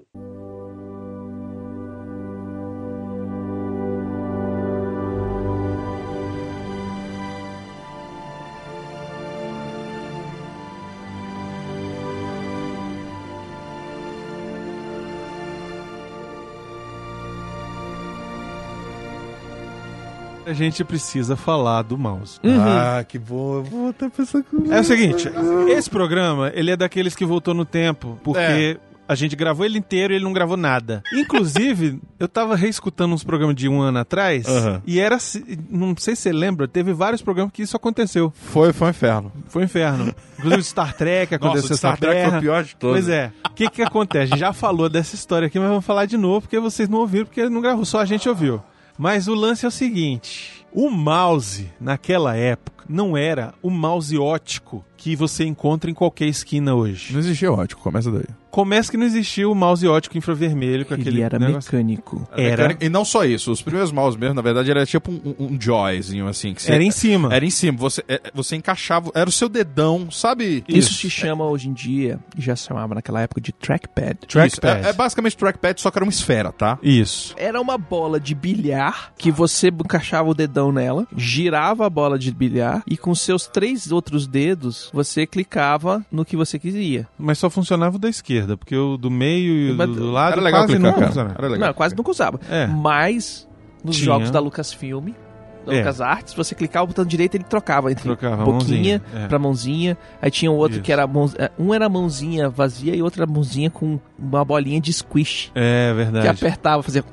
A gente precisa falar do mouse. Ah, que bom. Eu vou até pensar com É o seguinte, esse programa, ele é daqueles que voltou no tempo, porque a gente gravou ele inteiro e ele não gravou nada. Inclusive, eu tava reescutando uns programas de 1 ano atrás, e era, não sei se você lembra, teve vários programas que isso aconteceu. Foi um inferno. Foi um inferno. Inclusive Star Trek aconteceu. Nossa, Star Trek foi o pior de todos. Pois é. O que acontece? A gente já falou dessa história aqui, mas vamos falar de novo, porque vocês não ouviram, porque não gravou, só a gente ouviu. Mas o lance é o seguinte, o mouse, naquela época, não era o mouse ótico que você encontra em qualquer esquina hoje. Não existia ótico, começa daí. Começa que não existia o mouse ótico infravermelho com aquele Ele era negócio. mecânico. Era. E não só isso, os primeiros mouse mesmo, na verdade, era tipo um joyzinho, assim. Que você, Era em cima. Era em cima, você encaixava, era o seu dedão, sabe? Isso se chama hoje em dia, e já se chamava naquela época, de trackpad. Trackpad. É basicamente trackpad, só que era uma esfera, tá? Isso. Era uma bola de bilhar que você encaixava o dedão nela, girava a bola de bilhar e com seus 3 outros dedos você clicava no que você queria. Mas só funcionava o da esquerda, porque o do meio e o Mas do lado Era legal quase clicar, não cara. funcionava. Era legal. Não, quase nunca usava. É. Mas nos Tinha. jogos da Lucasfilm, da É. LucasArts, se você clicava o botão direito, ele trocava entre Trocava a boquinha mãozinha, pra mãozinha. Aí tinha o outro Isso. que era um era mãozinha vazia e outra era mãozinha com uma bolinha de squish. É Que verdade. apertava, fazia...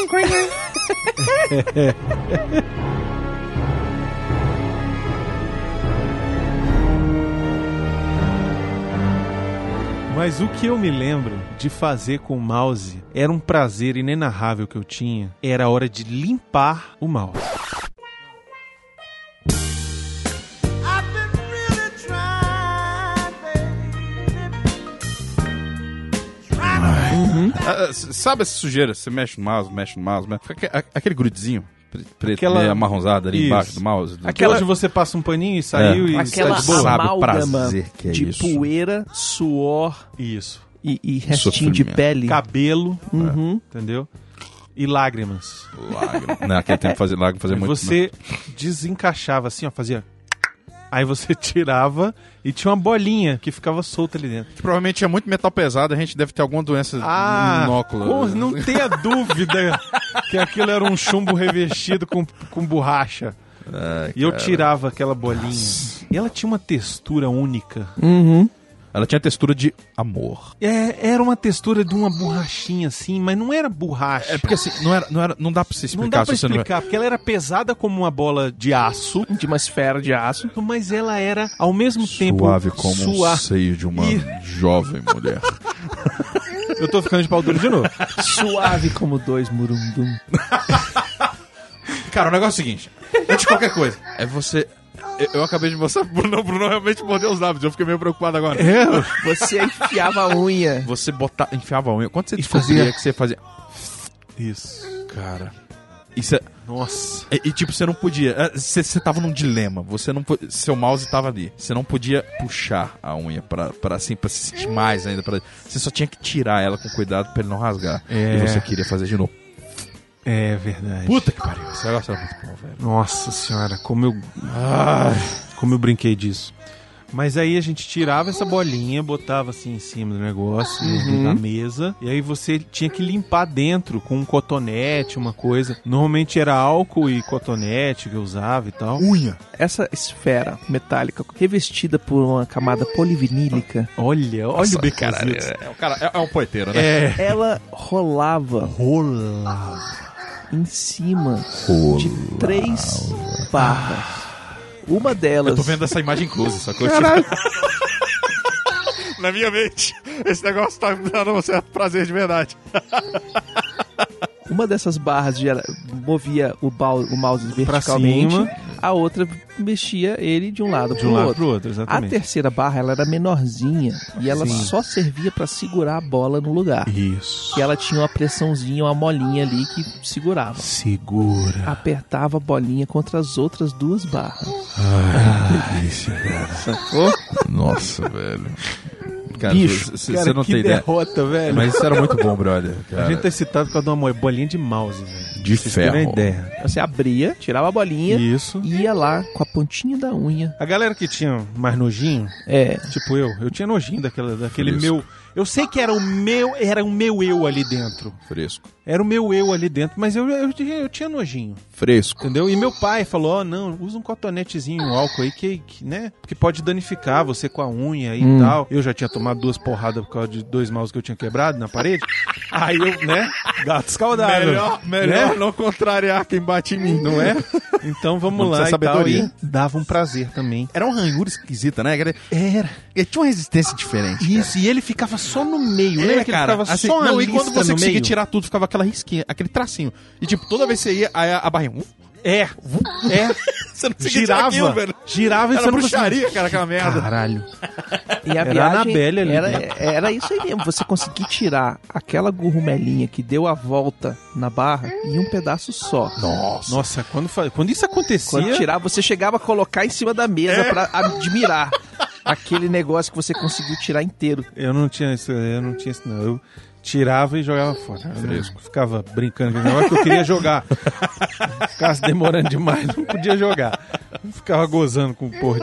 Mas o que eu me lembro de fazer com o mouse era um prazer inenarrável que eu tinha. Era a hora de limpar o mouse. Sabe essa sujeira? Você mexe no mouse, fica aquele grudezinho preto, Aquela- meio amarronzado ali Isso. embaixo do mouse. Aquela onde você passa um paninho e saiu e Aquela sai de boa. Sabe o amálgama prazer que é de isso. poeira, suor Isso. e restinho de Sofrimento. pele. Cabelo, Uhum. entendeu? E lágrimas. Lágrima. Naquele tempo fazer lágrima fazia Aí muito. você desencaixava assim, ó, fazia... Aí você tirava e tinha uma bolinha que ficava solta ali dentro. Que provavelmente tinha muito metal pesado, a gente deve ter alguma doença no óculo. Não tenha dúvida que aquilo era um chumbo revestido com borracha. Ai, E eu cara. tirava aquela bolinha. E ela tinha uma textura única. Uhum. Ela tinha textura de amor. Era uma textura de uma borrachinha assim, mas não era borracha. É porque assim, não dá pra você explicar. Não dá pra se você explicar, porque ela era pesada como uma bola de aço, De uma esfera de aço. mas ela era, ao mesmo tempo, suave como o seio de uma jovem mulher. Eu tô ficando de pau duro de novo. Suave como 2 murundum. Cara, o negócio é o seguinte. Antes de qualquer coisa, é você... Eu acabei de mostrar pro Bruno realmente mordeu os lábios. Eu fiquei meio preocupado agora. Você enfiava a unha. Você enfiava a unha. Quando você E descobria fazia- que você fazia... Isso. Cara... Isso é... Nossa. E tipo, você não podia... Você tava num dilema. Você não... Seu mouse tava ali. Você não podia puxar a unha pra se sentir mais ainda. Você só tinha que tirar ela com cuidado pra ele não rasgar. É. E você queria fazer de novo. É verdade. Puta que pariu. Esse negócio era muito bom, velho. Nossa senhora, como eu brinquei disso. Mas aí a gente tirava essa bolinha, botava assim em cima do negócio, na mesa, e aí você tinha que limpar dentro com um cotonete, uma coisa. Normalmente era álcool e cotonete que eu usava e tal. Unha. Essa esfera metálica revestida por uma camada polivinílica, Olha o Caralho, becozito. o cara é um poeteiro, né? É. ela rolava em cima de 3 barras. Uma delas... Eu tô vendo essa imagem inclusa, sacou? Na minha mente, esse negócio tá me dando um certo prazer de verdade. Uma dessas barras movia o mouse verticalmente, cima. a outra mexia ele de um lado De pro um lado outro. pro outro, A exatamente. terceira barra ela era menorzinha e ela Sim. só servia pra segurar a bola no lugar. Isso. E ela tinha uma pressãozinha, uma molinha ali que segurava. Segura. Apertava a bolinha contra as outras 2 barras. Sacou? Nossa, velho. Cara, Bicho, você não que tem ideia. derrota, velho. Mas isso era muito bom, brother. Cara. A gente tá excitado por causa de uma bolinha de mouse, velho. De Vocês terem ferro. uma ideia. Você abria, tirava a bolinha Isso. e ia lá com a pontinha da unha. A galera que tinha mais nojinho, tipo eu tinha nojinho daquele Fresco. meu... Eu sei que era o meu eu ali dentro. Fresco. Era o meu eu ali dentro, mas eu tinha nojinho, Fresco. entendeu? E meu pai falou, não, usa um cotonetezinho, um álcool aí que, né, que pode danificar você com a unha e tal. Eu já tinha tomado 2 porradas por causa de 2 mouse que eu tinha quebrado na parede. Aí eu, né, gato escaldado. Melhor né? não contrariar quem bate em mim. Não é? Então vamos Não lá precisa e tal. sabedoria. E dava um prazer também. Era uma ranhura esquisita, né? Era. Ele tinha uma resistência diferente. Isso, e ele ficava só no meio. Lembra que ele ficava assim, só uma não, e quando lista você no conseguia meio? tirar tudo, ficava aquela risquinha, aquele tracinho. E tipo, toda vez que você ia, aí a barrinha... É. Você não conseguia tirar Girava. aquilo, velho. Girava e Era você não bruxaria, cara, aquela merda. Caralho. E a Era a viagem Annabelle ali, era, né? era isso aí mesmo. Você conseguir tirar aquela gurrumelinha que deu a volta na barra em um pedaço só. Nossa, quando isso acontecia... Quando tirar, você chegava a colocar em cima da mesa pra admirar aquele negócio que você conseguiu tirar inteiro. Eu não tinha isso não. Eu tirava e jogava fora. Fresco. Ficava brincando com esse negócio que eu queria jogar. Ficasse demorando demais, não podia jogar. Ficava gozando com porra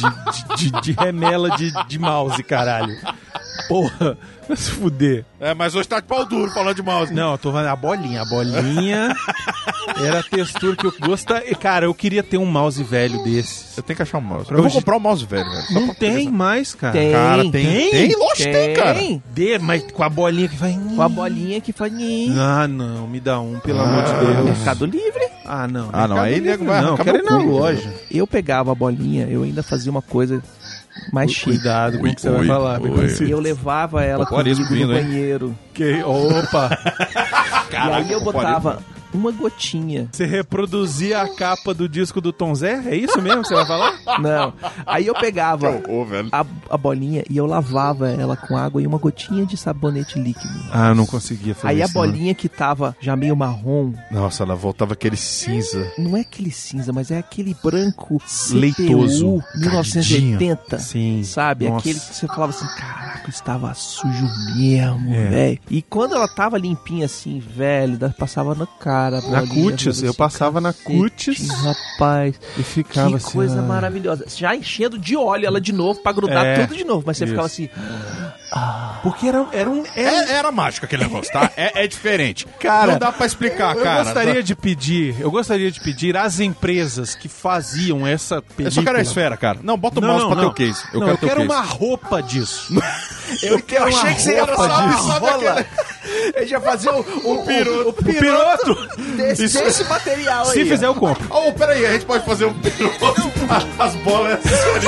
de remela de mouse, caralho. Porra, vai se fuder. Mas hoje tá de pau duro falando de mouse. Não, eu tô falando a bolinha. A bolinha era a textura que eu gostava. Cara, eu queria ter um mouse velho desse. Eu tenho que achar um mouse. Eu vou comprar um mouse velho, velho. Não tem mais, cara. Tem. Cara, tem. Tem? Lógico que tem, cara. Mas com a bolinha que vai... Com a bolinha que faz... Ah, não, me dá um, pelo amor de Deus. Mercado Livre. Ah, não. Ah, não, Mercado aí Livre nego vai não, arrancar quero ir meu na cu. loja. Eu pegava a bolinha, eu ainda fazia uma coisa mais chique. Cuidado com o que você vai Oi, falar. oi. Eu levava ela Popularismo comigo no vindo, hein? banheiro. Opa! E aí eu botava uma gotinha. Você reproduzia a capa do disco do Tom Zé? É isso mesmo que você vai falar? Não. Aí eu pegava velho. a bolinha e eu lavava ela com água e uma gotinha de sabonete líquido. Ah, eu não conseguia fazer Aí a isso. bolinha que tava já meio marrom, Nossa, ela voltava aquele cinza. não é aquele cinza, mas é aquele branco Leitoso. CPU 1980. não. Sim. Sabe? Nossa. Aquele que você falava assim, caraca, estava sujo mesmo, É. velho. E quando ela tava limpinha assim, velho, passava na cara. a Na bolinha, cutis, falava eu assim, passava na "Cacete, cutis rapaz. e ficava Que assim. coisa ah. maravilhosa. Já enchendo de óleo ela de novo pra grudar É. tudo de novo. Mas você ficava Isso. assim, Porque era um... Era mágico aquele negócio, tá? É diferente. Cara, não dá pra explicar, eu cara. gostaria de pedir às empresas que faziam essa película... Eu só quero a esfera, cara. Não, bota o mouse pra ter o case. Eu teu quero case. uma roupa disso. Eu achei que você ia falar uma rola. Eu já fazia o piroto desse material aí. Se fizer, eu compro. Oh, peraí, a gente pode fazer um piloto. As bolas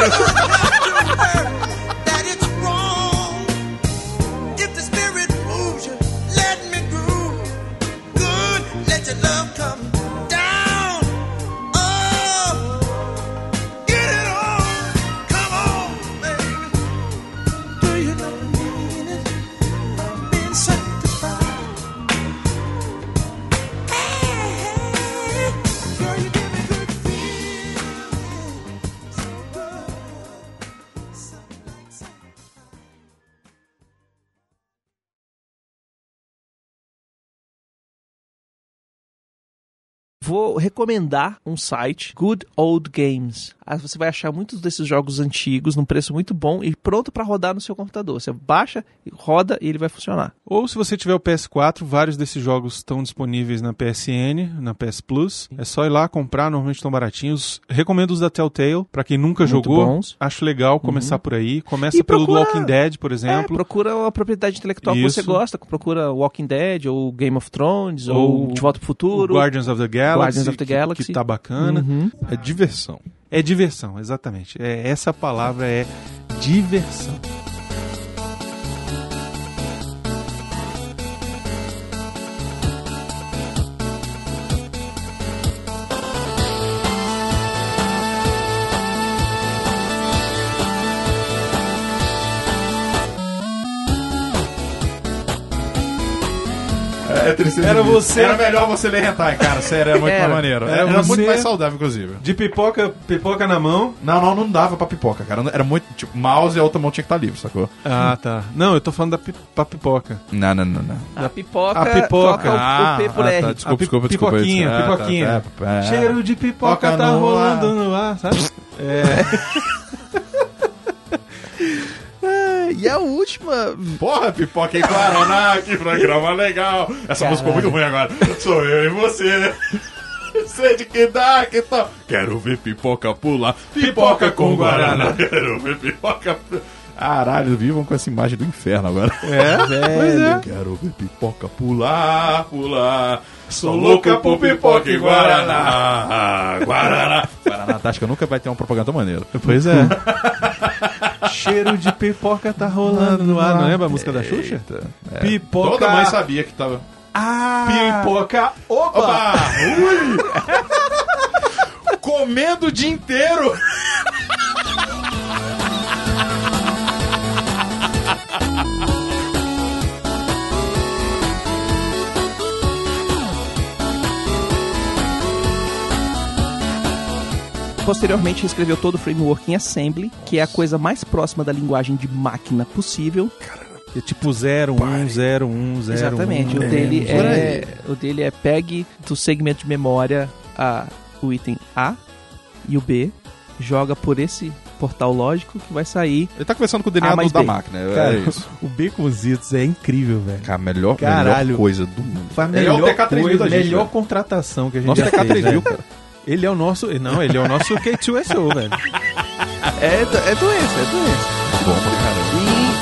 That it's wrong. If the spirit moves you, let me groove. Good, let your love come down. Oh, get it on. Come on, baby. Do you know the meaning of being sanctified? Hey, girl, you give me good feeling. So good. Vou recomendar um site, Good Old Games. Você vai achar muitos desses jogos antigos num preço muito bom e pronto pra rodar no seu computador. Você baixa, roda e ele vai funcionar. Ou se você tiver o PS4, vários desses jogos estão disponíveis na PSN, na PS Plus. É só ir lá comprar, normalmente estão baratinhos. Recomendo os da Telltale, pra quem nunca Muito jogou. bons. Acho legal começar por aí. Começa E pelo procura- Walking Dead, por exemplo. Procura a propriedade intelectual que Isso. você gosta. Procura Walking Dead, ou Game of Thrones, ou De Volta pro Futuro. O Guardians of the Galaxy, Guardians of the Galaxy. que tá bacana. É diversão. É diversão, exatamente. Essa palavra é diversão. É tristeza. Era disso. você- Era melhor você ler hentai, cara. Sério, era muito Era. mais maneiro. Era Era você- muito mais saudável, inclusive. De pipoca na mão. Não dava pra pipoca, cara. Era muito, tipo, mouse e a outra mão tinha que estar livre, sacou? Ah, tá. Não, eu tô falando pra pipoca. Não. A pipoca. A pipoca. Troca o P por R. Tá, desculpa. Pipoquinha, Ah, pipoquinha. tá. Cheiro de pipoca Pipoca tá no rolando ar. no ar, sabe? E a última... Porra, pipoca em Guaraná, que programa legal. Essa música ficou muito ruim agora. Sou eu e você. Sei de que dá, que tal. Quero ver pipoca pular. Pipoca com Guaraná. Quero ver pipoca pular. Caralho, vivam com essa imagem do inferno agora. Velho. Quero ver pipoca pular. Sou louca por pipoca e Guaraná. Guaraná, Antártica nunca vai ter uma propaganda tão maneira. Pois é. Cheiro de pipoca tá rolando no ar. Não lembra a música da Xuxa? Pipoca. Toda mãe sabia que tava... Pipoca. Opa! Opa! Ui! Comendo o dia inteiro! Posteriormente, escreveu todo o framework em Assembly, que é a coisa mais próxima da linguagem de máquina possível. É tipo 0, 1, 0, 1, 0. Exatamente. O dele é pegue do segmento de memória o item A e o B, joga por esse portal lógico que vai sair. Ele tá conversando com o DNA A mais da B. máquina. Cara, É isso. o Baconzitos é incrível, velho. Cara, melhor Caralho. coisa do mundo. Foi a Ele é o melhor TK3000 coisa, da gente, melhor velho. contratação que a gente Nosso já fez, TK3000, velho. cara. Ele é o nosso... Não, ele é o nosso K2SO, velho. É doença. Bom pra caramba.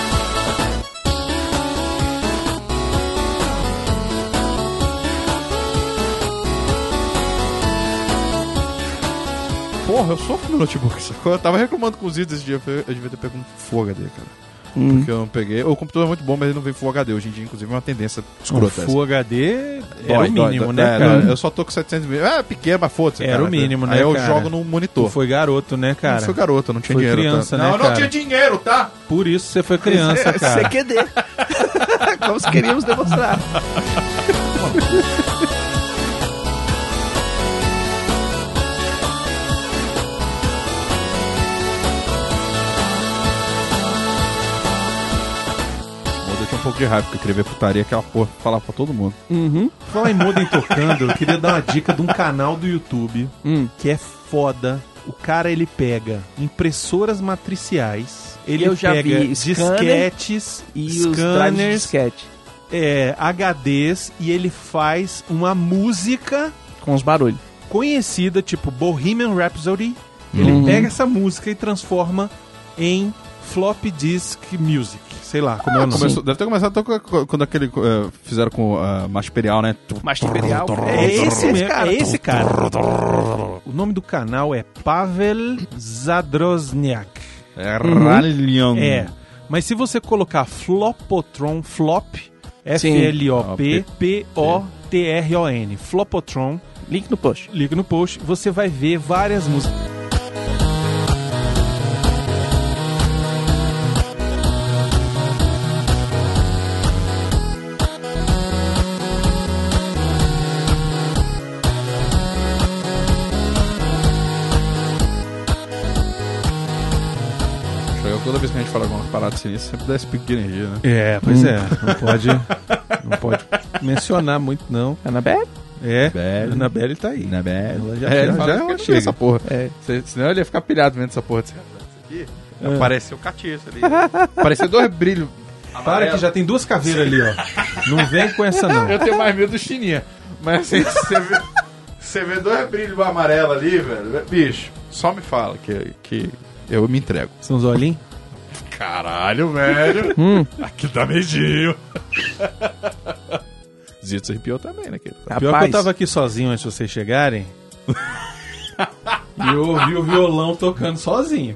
Porra, eu sofro no notebook, sacou? Eu tava reclamando com os itens esse dia, eu devia ter pego um Full HD, cara. Porque eu não peguei. O computador é muito bom, mas ele não vem Full HD. Hoje em dia, inclusive, é uma tendência O escrota. Full HD era Dói, o mínimo, dói, né, é, cara? Eu só tô com 700 mil. É pequeno, mas foda-se. Era cara. o mínimo, né, Aí eu cara? jogo no monitor. Tu foi garoto, né, cara? Não fui garoto, eu não tinha Foi dinheiro. criança, tá? né, Não, cara? não tinha dinheiro, tá? Por isso você foi criança, cara. CQD. Como queríamos demonstrar. Eu tinha um pouco de raiva, porque eu queria ver putaria, aquela porra, falava pra todo mundo. Falar em Modem tocando, eu queria dar uma dica de um canal do YouTube que é foda. O cara, ele pega impressoras matriciais, Ele Eu já pega vi scanner disquetes, e os drives de scanners, disquete. HDs, e ele faz uma música Com os barulhos. conhecida, tipo Bohemian Rhapsody. Ele pega essa música e transforma em floppy disk music. Sei lá, como é o nome. Deve ter começado quando aquele fizeram com Macho Imperial, né? Macho Imperial. É esse mesmo, é esse cara. O nome do canal é Pavel Zadrozniak. Rallion. Mas se você colocar Flopotron, F-L-O-P-P-O-T-R-O-N, Flopotron, Link no post. liga no post, você vai ver várias músicas. Toda vez que a gente fala alguma parada assim, sempre dá esse pico de energia, né? Pois é, não pode mencionar muito não. Annabelle? A Annabelle tá aí. Ela já Ele fala que chega. essa porra. É. Senão ele ia ficar pilhado vendo essa porra. Isso aqui apareceu o catiço ali. Apareceu 2 brilhos. Para que já tem 2 caveiras ali, ó. Não vem com essa não. Eu tenho mais medo do chininha. Mas assim, você vê 2 brilhos amarelos ali, velho. Bicho, só me fala que eu me entrego. São os olhinhos? Caralho, velho. Aqui dá medinho. Zito se arrepiou também, né, querido? Pior que eu tava aqui sozinho antes de vocês chegarem. E eu ouvi o violão tocando sozinho.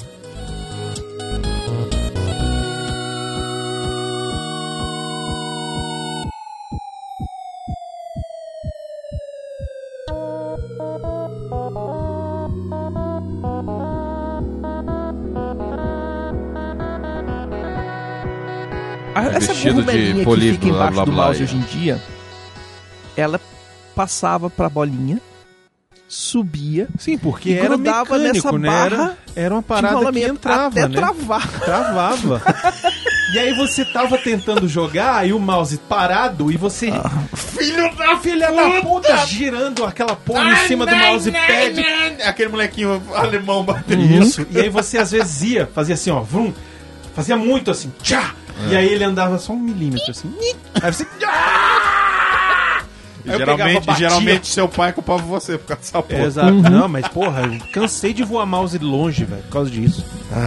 Essa Vestido de bolinha que polígono, fica embaixo blá, blá, do blá, mouse é. hoje em dia, ela passava pra bolinha, subia, Sim, porque e era grudava mecânico, nessa né? barra Era uma de parada que rolamento entrava, até né? travar. Travava. E aí você tava tentando jogar e o mouse parado e você... Filha da puta! Girando aquela porra em cima do mousepad. Aquele molequinho alemão batendo. Isso. E aí você às vezes fazia assim, ó, vrum, fazia muito assim, tchá! E aí ele andava só 1 milímetro assim. Aí você... Aí eu pegava, batia. Geralmente seu pai culpava você por causa dessa porra. Exato. Não, mas porra, eu cansei de voar mouse longe, velho, por causa disso.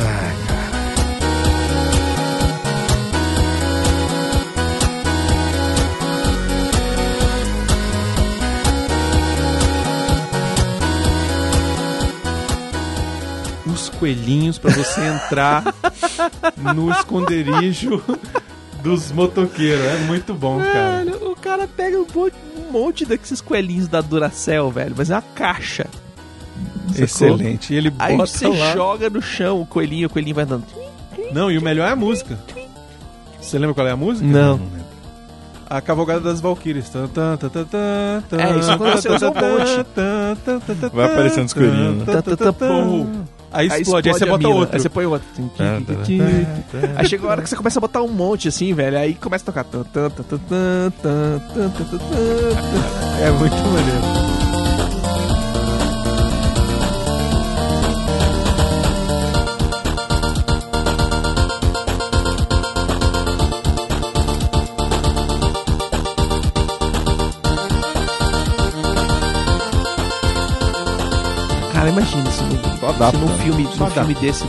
Os coelhinhos pra você entrar no esconderijo dos motoqueiros. É muito bom, cara. Velho, o cara pega um monte desses coelhinhos da Duracell, velho, mas é uma caixa. Excelente. E ele bota Aí você lá... joga no chão o coelhinho vai andando. Não, e o melhor é a música. Você lembra qual é a música? Não. lembro. A Cavalgada das Valquírias. É, isso quando você usa um monte. Vai aparecendo os coelhinhos, né? Aí explode, aí você a bota mina, outro. Aí você põe outro. Aí chega a hora que você começa a botar um monte assim, velho. Aí começa a tocar. É muito maneiro. Cara, imagina se num filme desse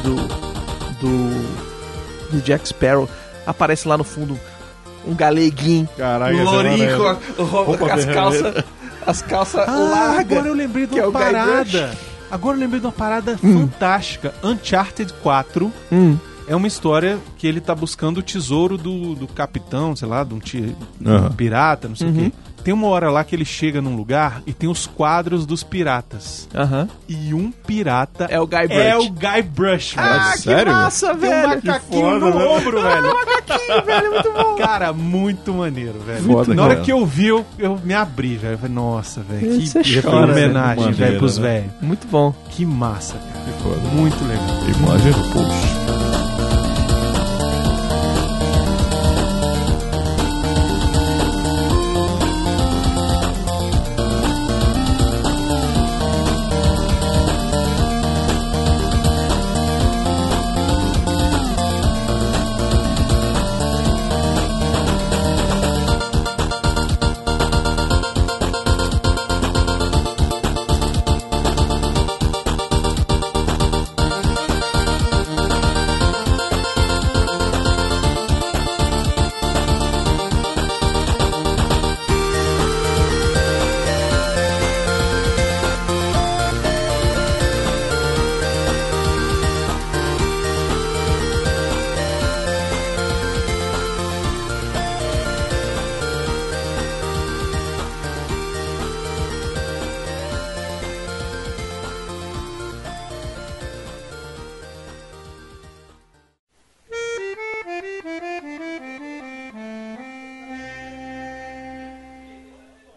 do Jack Sparrow aparece lá no fundo um galeguinho, Caralho, um lourinho com as calças largas. Agora eu lembrei de que é uma o Guy parada. Agora eu lembrei de uma parada fantástica. Uncharted 4 é uma história que ele tá buscando o tesouro do capitão, sei lá, de um pirata, não sei o quê. Tem uma hora lá que ele chega num lugar e tem os quadros dos piratas. E um pirata é o Guy Brush. É o Guy Brush, velho. Ah, sério? Que massa, Tem um velho. macaquinho no ombro, velho. Macaquinho, velho, muito bom. Cara, muito maneiro, velho. Foda, Na hora cara. que eu vi, eu me abri, velho. Eu falei, nossa, velho. Você Que chora, homenagem, velho. velho, pros Maneiro, velhos. Muito bom. Que massa, cara. Que foda. Muito legal. Imagem do post.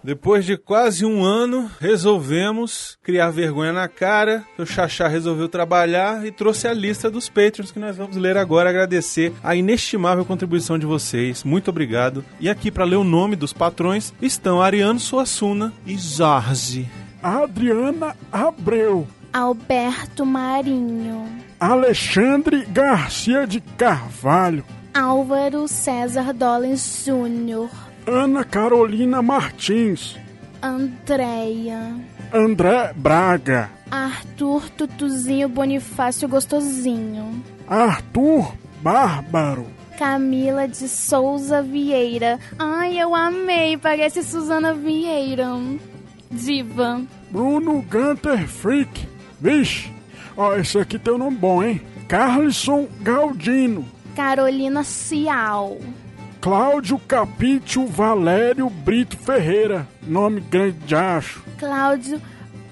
Depois de quase um ano, resolvemos criar vergonha na cara. O Xaxá resolveu trabalhar e trouxe a lista dos Patreons que nós vamos ler agora. Agradecer a inestimável contribuição de vocês. Muito obrigado. E aqui, para ler o nome dos patrões, estão Ariano Suassuna e Jorge. Adriana Abreu, Alberto Marinho, Alexandre Garcia de Carvalho, Álvaro César Dollens Júnior, Ana Carolina Martins, Andréia, André Braga, Arthur Tutuzinho Bonifácio Gostosinho, Arthur Bárbaro, Camila de Souza Vieira. Ai, eu amei, parece Suzana Vieira. Diva. Bruno Gunter Freak. Vixe, ó, esse aqui tem um nome bom, hein? Carlson Galdino, Carolina Cial, Cláudio Capítio Valério Brito Ferreira, nome grande de acho. Cláudio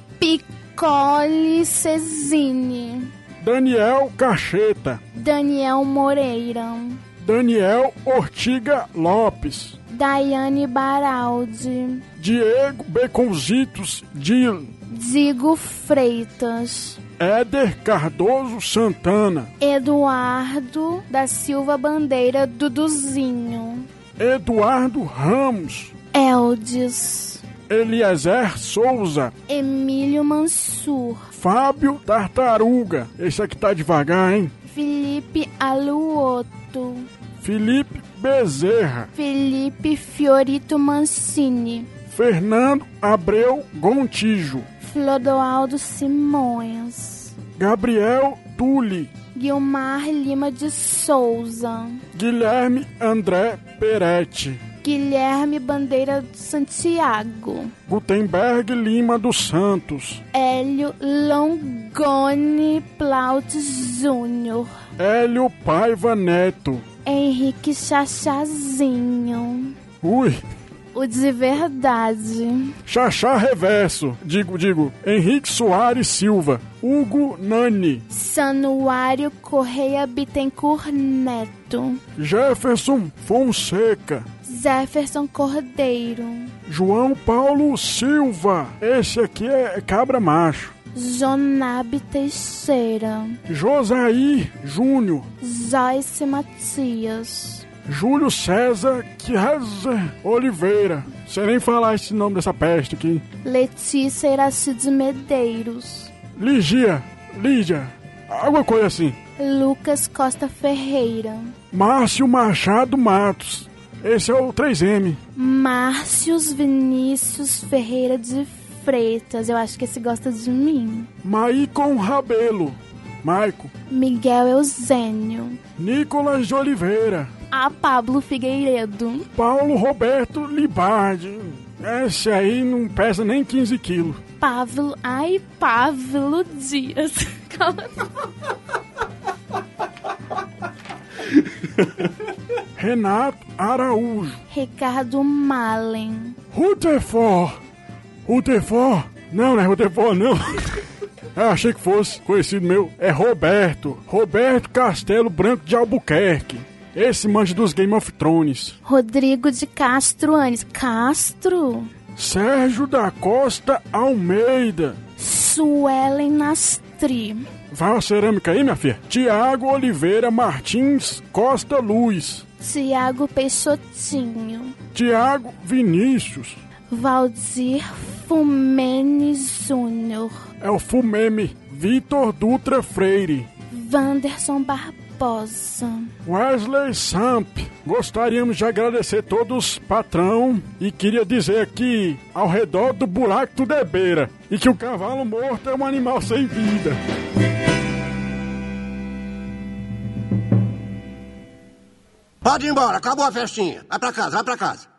Piccoli Cesini, Daniel Cacheta, Daniel Moreira, Daniel Ortiga Lopes, Daiane Baraldi, Diego Beconzitos Dil, Digo Freitas, Éder Cardoso Santana, Eduardo da Silva Bandeira Duduzinho, Eduardo Ramos, Eldes, Eliezer Souza, Emílio Mansur, Fábio Tartaruga, esse aqui tá devagar, hein? Felipe Aluoto, Felipe Bezerra, Felipe Fiorito Mancini, Fernando Abreu Gontijo, Clodoaldo Simões, Gabriel Tule, Guilmar Lima de Souza, Guilherme André Peretti, Guilherme Bandeira de Santiago, Gutenberg Lima dos Santos, Hélio Longoni Plautes Júnior, Hélio Paiva Neto, Henrique Chachazinho, ui, o de verdade, Xaxá Reverso, digo, Henrique Soares Silva, Hugo Nani, Sanuário Correia Bittencourt Neto, Jefferson Fonseca, Jefferson Cordeiro, João Paulo Silva, esse aqui é cabra macho, Jonabe Teixeira, Josaí Júnior, Joyce Matias, Júlio César Chiesa Oliveira, sei nem falar esse nome dessa peste aqui, Letícia Iracide Medeiros, Lídia, alguma coisa assim, Lucas Costa Ferreira, Márcio Machado Matos, esse é o 3M, Márcios Vinícius Ferreira de Freitas, eu acho que esse gosta de mim, Maicon Rabelo, Maico, Miguel Eusênio, Nicolas de Oliveira, a Pablo Figueiredo, Paulo Roberto Libardi, esse aí não pesa nem 15 quilos, Pavlo Dias. Renato Araújo, Ricardo Malen, Rutherford, não é Rutherford não, eu achei que fosse conhecido meu, é Roberto Castelo Branco de Albuquerque, esse manja dos Game of Thrones, Rodrigo de Castro Anes, Castro, Sérgio da Costa Almeida, Suelen Nastri, vai uma cerâmica aí minha filha, Tiago Oliveira Martins Costa Luz, Tiago Peixotinho, Tiago Vinícius, Valdir Fumene Júnior, é o Fumeme, Vitor Dutra Freire, Wanderson Barbosa, Wesley Samp. Gostaríamos de agradecer todos, patrão, e queria dizer que ao redor do buraco tudo é beira, e que o cavalo morto é um animal sem vida. Pode ir embora, acabou a festinha. Vai pra casa.